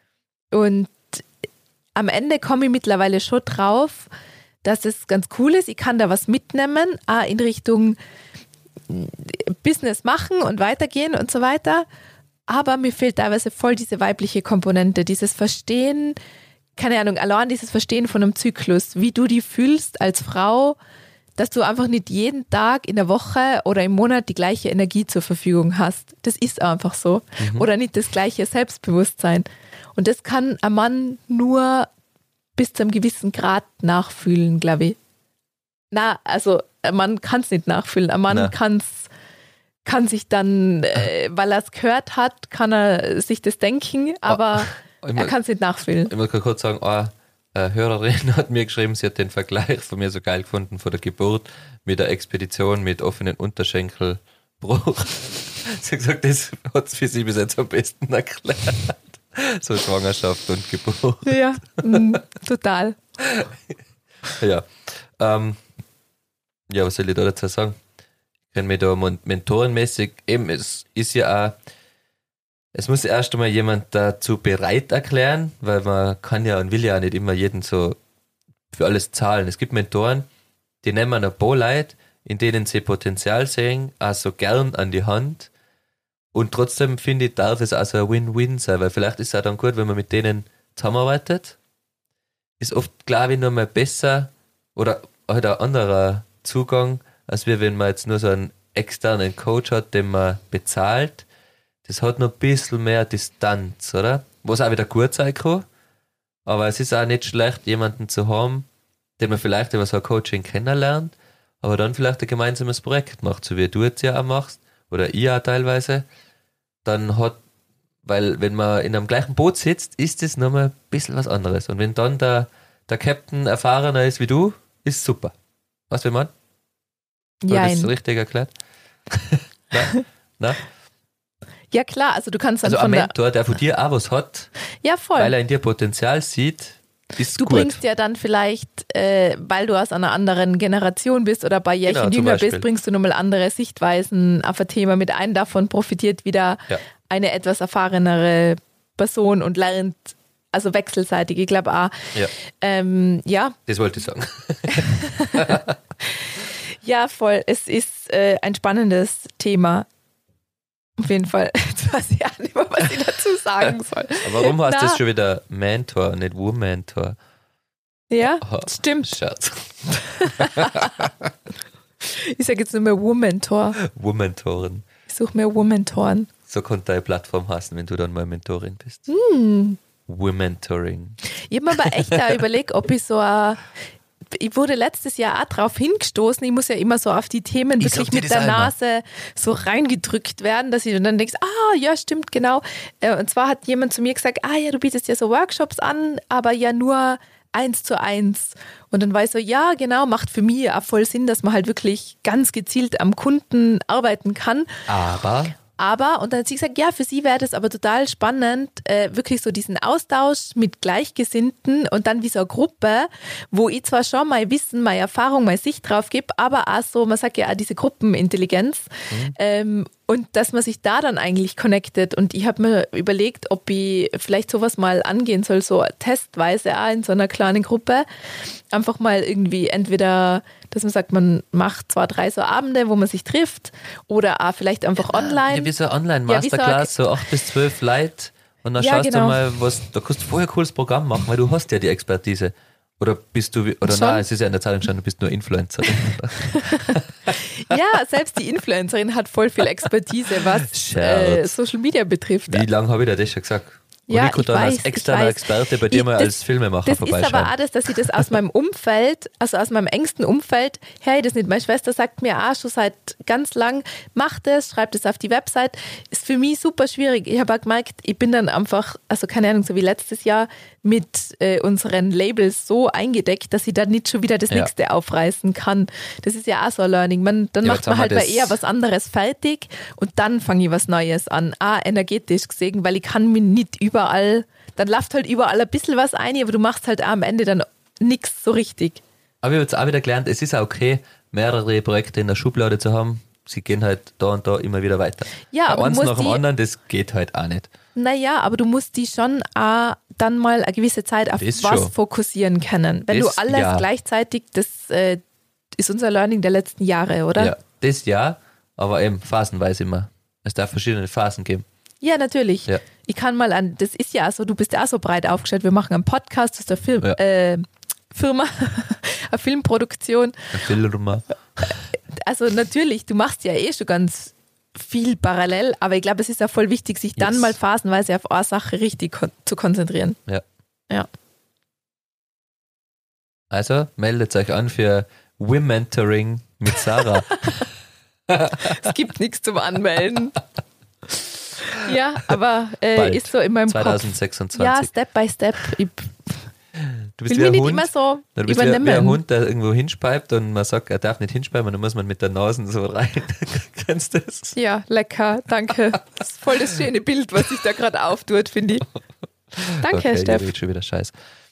und am Ende komme ich mittlerweile schon drauf, dass es ganz cool ist. Ich kann da was mitnehmen, auch in Richtung Business machen und weitergehen und so weiter. Aber mir fehlt teilweise voll diese weibliche Komponente, dieses Verstehen, keine Ahnung, allein dieses Verstehen von einem Zyklus, wie du dich fühlst als Frau, dass du einfach nicht jeden Tag in der Woche oder im Monat die gleiche Energie zur Verfügung hast. Das ist einfach so. Oder nicht das gleiche Selbstbewusstsein. Und das kann ein Mann nur bis zu einem gewissen Grad nachfühlen, glaube ich. Also ein Mann kann es nicht nachfühlen. Ein Mann kann sich dann, weil er es gehört hat, kann er sich das denken, aber er kann es nicht nachfühlen. Ich muss kurz sagen, eine Hörerin hat mir geschrieben, sie hat den Vergleich von mir so geil gefunden von der Geburt mit der Expedition mit offenen Unterschenkelbruch. Sie hat gesagt, das hat es für sie bis jetzt am besten erklärt. So Schwangerschaft und Geburt. Ja, total. Ja. Was soll ich da dazu sagen? Ich kann mir da mentorenmäßig, eben, es ist ja auch, es muss erst einmal jemand dazu bereit erklären, weil man kann ja und will ja nicht immer jeden so für alles zahlen. Es gibt Mentoren, die nehmen ein paar Leute, in denen sie Potenzial sehen, also gern an die Hand. Und trotzdem finde ich, darf es also ein Win-Win sein, weil vielleicht ist es auch dann gut, wenn man mit denen zusammenarbeitet. ist oft, glaube ich, noch mal besser oder halt ein anderer Zugang, als wenn man jetzt nur so einen externen Coach hat, den man bezahlt. Das hat noch ein bisschen mehr Distanz, oder? Was auch wieder gut sein kann. Aber es ist auch nicht schlecht, jemanden zu haben, den man vielleicht über so ein Coaching kennenlernt, aber dann vielleicht ein gemeinsames Projekt macht, so wie du jetzt ja auch machst, oder ich auch teilweise. Dann hat, weil wenn man in einem gleichen Boot sitzt, ist das nochmal ein bisschen was anderes. Und wenn dann der Captain erfahrener ist wie du, ist super. Weißt du, wie man? Ja. Das ist richtig erklärt? Na? Ja klar, also du kannst dann Also ein von Mentor, der von dir auch was hat, ja, voll. weil er in dir Potenzial sieht, ist Du gut. bringst ja dann vielleicht, weil du aus einer anderen Generation bist oder bei Jährchen Genau, zum jünger Beispiel. bist, bringst du nochmal andere Sichtweisen auf ein Thema mit ein. Davon profitiert wieder eine etwas erfahrenere Person und lernt, also wechselseitig, ich glaube auch. Ja. Das wollte ich sagen. Ja, voll. Es ist ein spannendes Thema. Auf jeden Fall. Jetzt weiß ich auch nicht mehr, was ich dazu sagen soll. Aber warum heißt das schon wieder Mentor und nicht Womentor? Ja, stimmt. Scherz. Ich sage jetzt nur mehr Womentor. Womentoren. Ich suche mir Womentoren. So könnte deine Plattform heißen, wenn du dann mal Mentorin bist. Womentoring. Ich habe mir aber echt da überlegt, ob ich ich wurde letztes Jahr auch drauf hingestoßen, ich muss ja immer so auf die Themen Ich wirklich sag dir mit das der auch immer. Nase so reingedrückt werden, dass ich dann denkst, ja, stimmt, genau. Und zwar hat jemand zu mir gesagt, ja, du bietest ja so Workshops an, aber ja nur 1:1. Und dann war ich so, ja, genau, macht für mich auch voll Sinn, dass man halt wirklich ganz gezielt am Kunden arbeiten kann. Aber, und dann hat sie gesagt, ja, für sie wäre das aber total spannend, wirklich so diesen Austausch mit Gleichgesinnten und dann wie so eine Gruppe, wo ich zwar schon mein Wissen, meine Erfahrung, meine Sicht drauf gebe, aber auch so, man sagt ja auch diese Gruppenintelligenz und dass man sich da dann eigentlich connectet. Und ich habe mir überlegt, ob ich vielleicht sowas mal angehen soll, so testweise auch in so einer kleinen Gruppe. Einfach mal irgendwie entweder, dass man sagt, man macht 2, 3 so Abende, wo man sich trifft oder auch vielleicht einfach online. Ja, wie so eine Online-Masterclass, so 8 bis 12 Leute und dann schaust du mal, da kannst du vorher ein cooles Programm machen, weil du hast ja die Expertise. Oder bist du, oder nein, es ist ja in der Zeitung schon, du bist nur Influencerin. Ja, selbst die Influencerin hat voll viel Expertise, was Social Media betrifft. Wie lange habe ich dir das schon gesagt? Und Ja, ich kann dann als externer Experte bei dir mal als Filmemacher vorbeischauen. Das ist aber auch das, dass ich das aus meinem Umfeld, also aus meinem engsten Umfeld, höre ich das nicht. Meine Schwester sagt mir auch schon seit ganz lang, mach das, schreib das auf die Website. Ist für mich super schwierig. Ich habe auch gemerkt, ich bin dann einfach, also keine Ahnung, so wie letztes Jahr mit unseren Labels so eingedeckt, dass ich dann nicht schon wieder das nächste aufreißen kann. Das ist ja auch so ein Learning. Dann macht man halt bei eher was anderes fertig und dann fange ich was Neues an. Energetisch gesehen, weil ich kann mich nicht überall, dann läuft halt überall ein bisschen was ein, aber du machst halt auch am Ende dann nichts so richtig. Aber ich habe jetzt auch wieder gelernt, es ist auch okay, mehrere Projekte in der Schublade zu haben. Sie gehen halt da und da immer wieder weiter. Ja, aber eins nach dem anderen, das geht halt auch nicht. Naja, aber du musst die schon auch dann mal eine gewisse Zeit auf Das was schon. fokussieren können. Wenn Das, du alles gleichzeitig, das ist unser Learning der letzten Jahre, oder? Ja, das ja, aber eben phasenweise immer. Es darf verschiedene Phasen geben. Ja, natürlich. Ja. Ich kann mal das ist ja so, du bist ja auch so breit aufgestellt. Wir machen einen Podcast, das ist eine Firma, eine Filmproduktion. Ein Filmer. Also natürlich, du machst ja schon ganz viel parallel, aber ich glaube, es ist auch voll wichtig, sich dann mal phasenweise auf eine Sache richtig zu konzentrieren. Ja. Also meldet euch an für Womentoring mit Sarah. Es gibt nichts zum Anmelden. Ja, aber ist so in meinem 2026. Kopf. Ja, Step by Step. Ich Du bist will wie mich ein nicht Hund. immer so Du bist übernehmen. wie ein Hund, der irgendwo hinspeibt und man sagt, er darf nicht hinspeiben und dann muss man mit der Nase so rein. Kennst du das? Ja, lecker, danke. Das ist voll das schöne Bild, was sich da gerade auftut, finde ich. Danke, Okay, Steff. ich rede schon wieder Scheiß.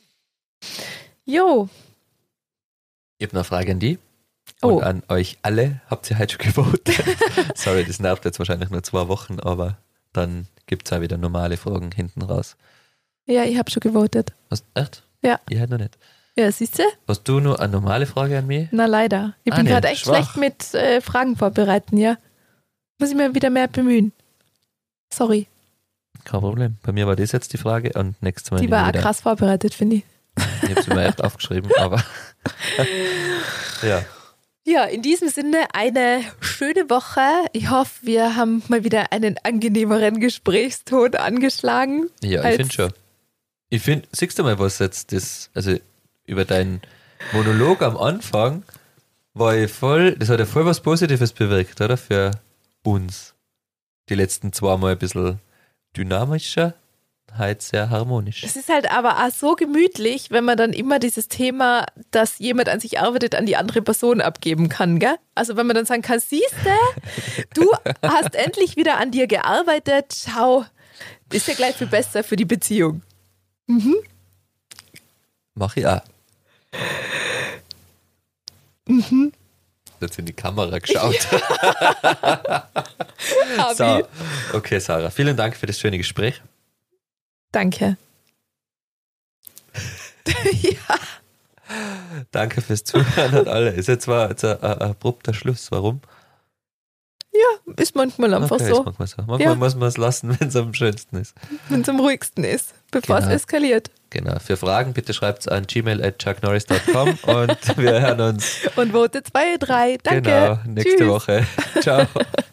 Jo. Ich habe noch eine Frage an die Oh. und an euch alle. Habt ihr heute schon gewotet? Sorry, das nervt jetzt wahrscheinlich nur 2 Wochen, aber dann gibt es auch wieder normale Fragen hinten raus. Ja, ich habe schon gewotet. Echt? Ja. Ich halt noch nicht. Ja, siehst du? Hast du nur eine normale Frage an mich? Na leider. Ich bin nee, gerade echt schwach. schlecht mit Fragen vorbereiten, ja. Muss ich mir wieder mehr bemühen. Sorry. Kein Problem. Bei mir war das jetzt die Frage und nächstes Mal Die war auch wieder. krass vorbereitet, finde ich. Ich habe es mir echt aufgeschrieben, aber ja. Ja, in diesem Sinne eine schöne Woche. Ich hoffe, wir haben mal wieder einen angenehmeren Gesprächston angeschlagen. Ja, ich finde schon. Ich finde, siehst du mal, was jetzt also über deinen Monolog am Anfang war das hat ja voll was Positives bewirkt, oder? Für uns. Die letzten 2 Mal ein bisschen dynamischer, halt sehr harmonisch. Es ist halt aber auch so gemütlich, wenn man dann immer dieses Thema, dass jemand an sich arbeitet, an die andere Person abgeben kann, gell? Also wenn man dann sagen kann, siehste, du hast endlich wieder an dir gearbeitet, schau, ist ja gleich viel besser für die Beziehung. Mhm. Mach ich auch. Mhm. Jetzt in die Kamera geschaut. So, okay, Sarah, vielen Dank für das schöne Gespräch. Danke. Ja. Danke fürs Zuhören an alle. Ist jetzt ein abrupter Schluss. Warum? Ja, ist manchmal einfach okay, so. Ist manchmal so. Manchmal muss man es lassen, wenn es am schönsten ist. Wenn es am ruhigsten ist, bevor es eskaliert. Genau. Für Fragen bitte schreibt es an gmail@chucknorris.com und wir hören uns. Und Vote 2, 3. Danke. Genau, nächste Tschüss. Woche. Ciao.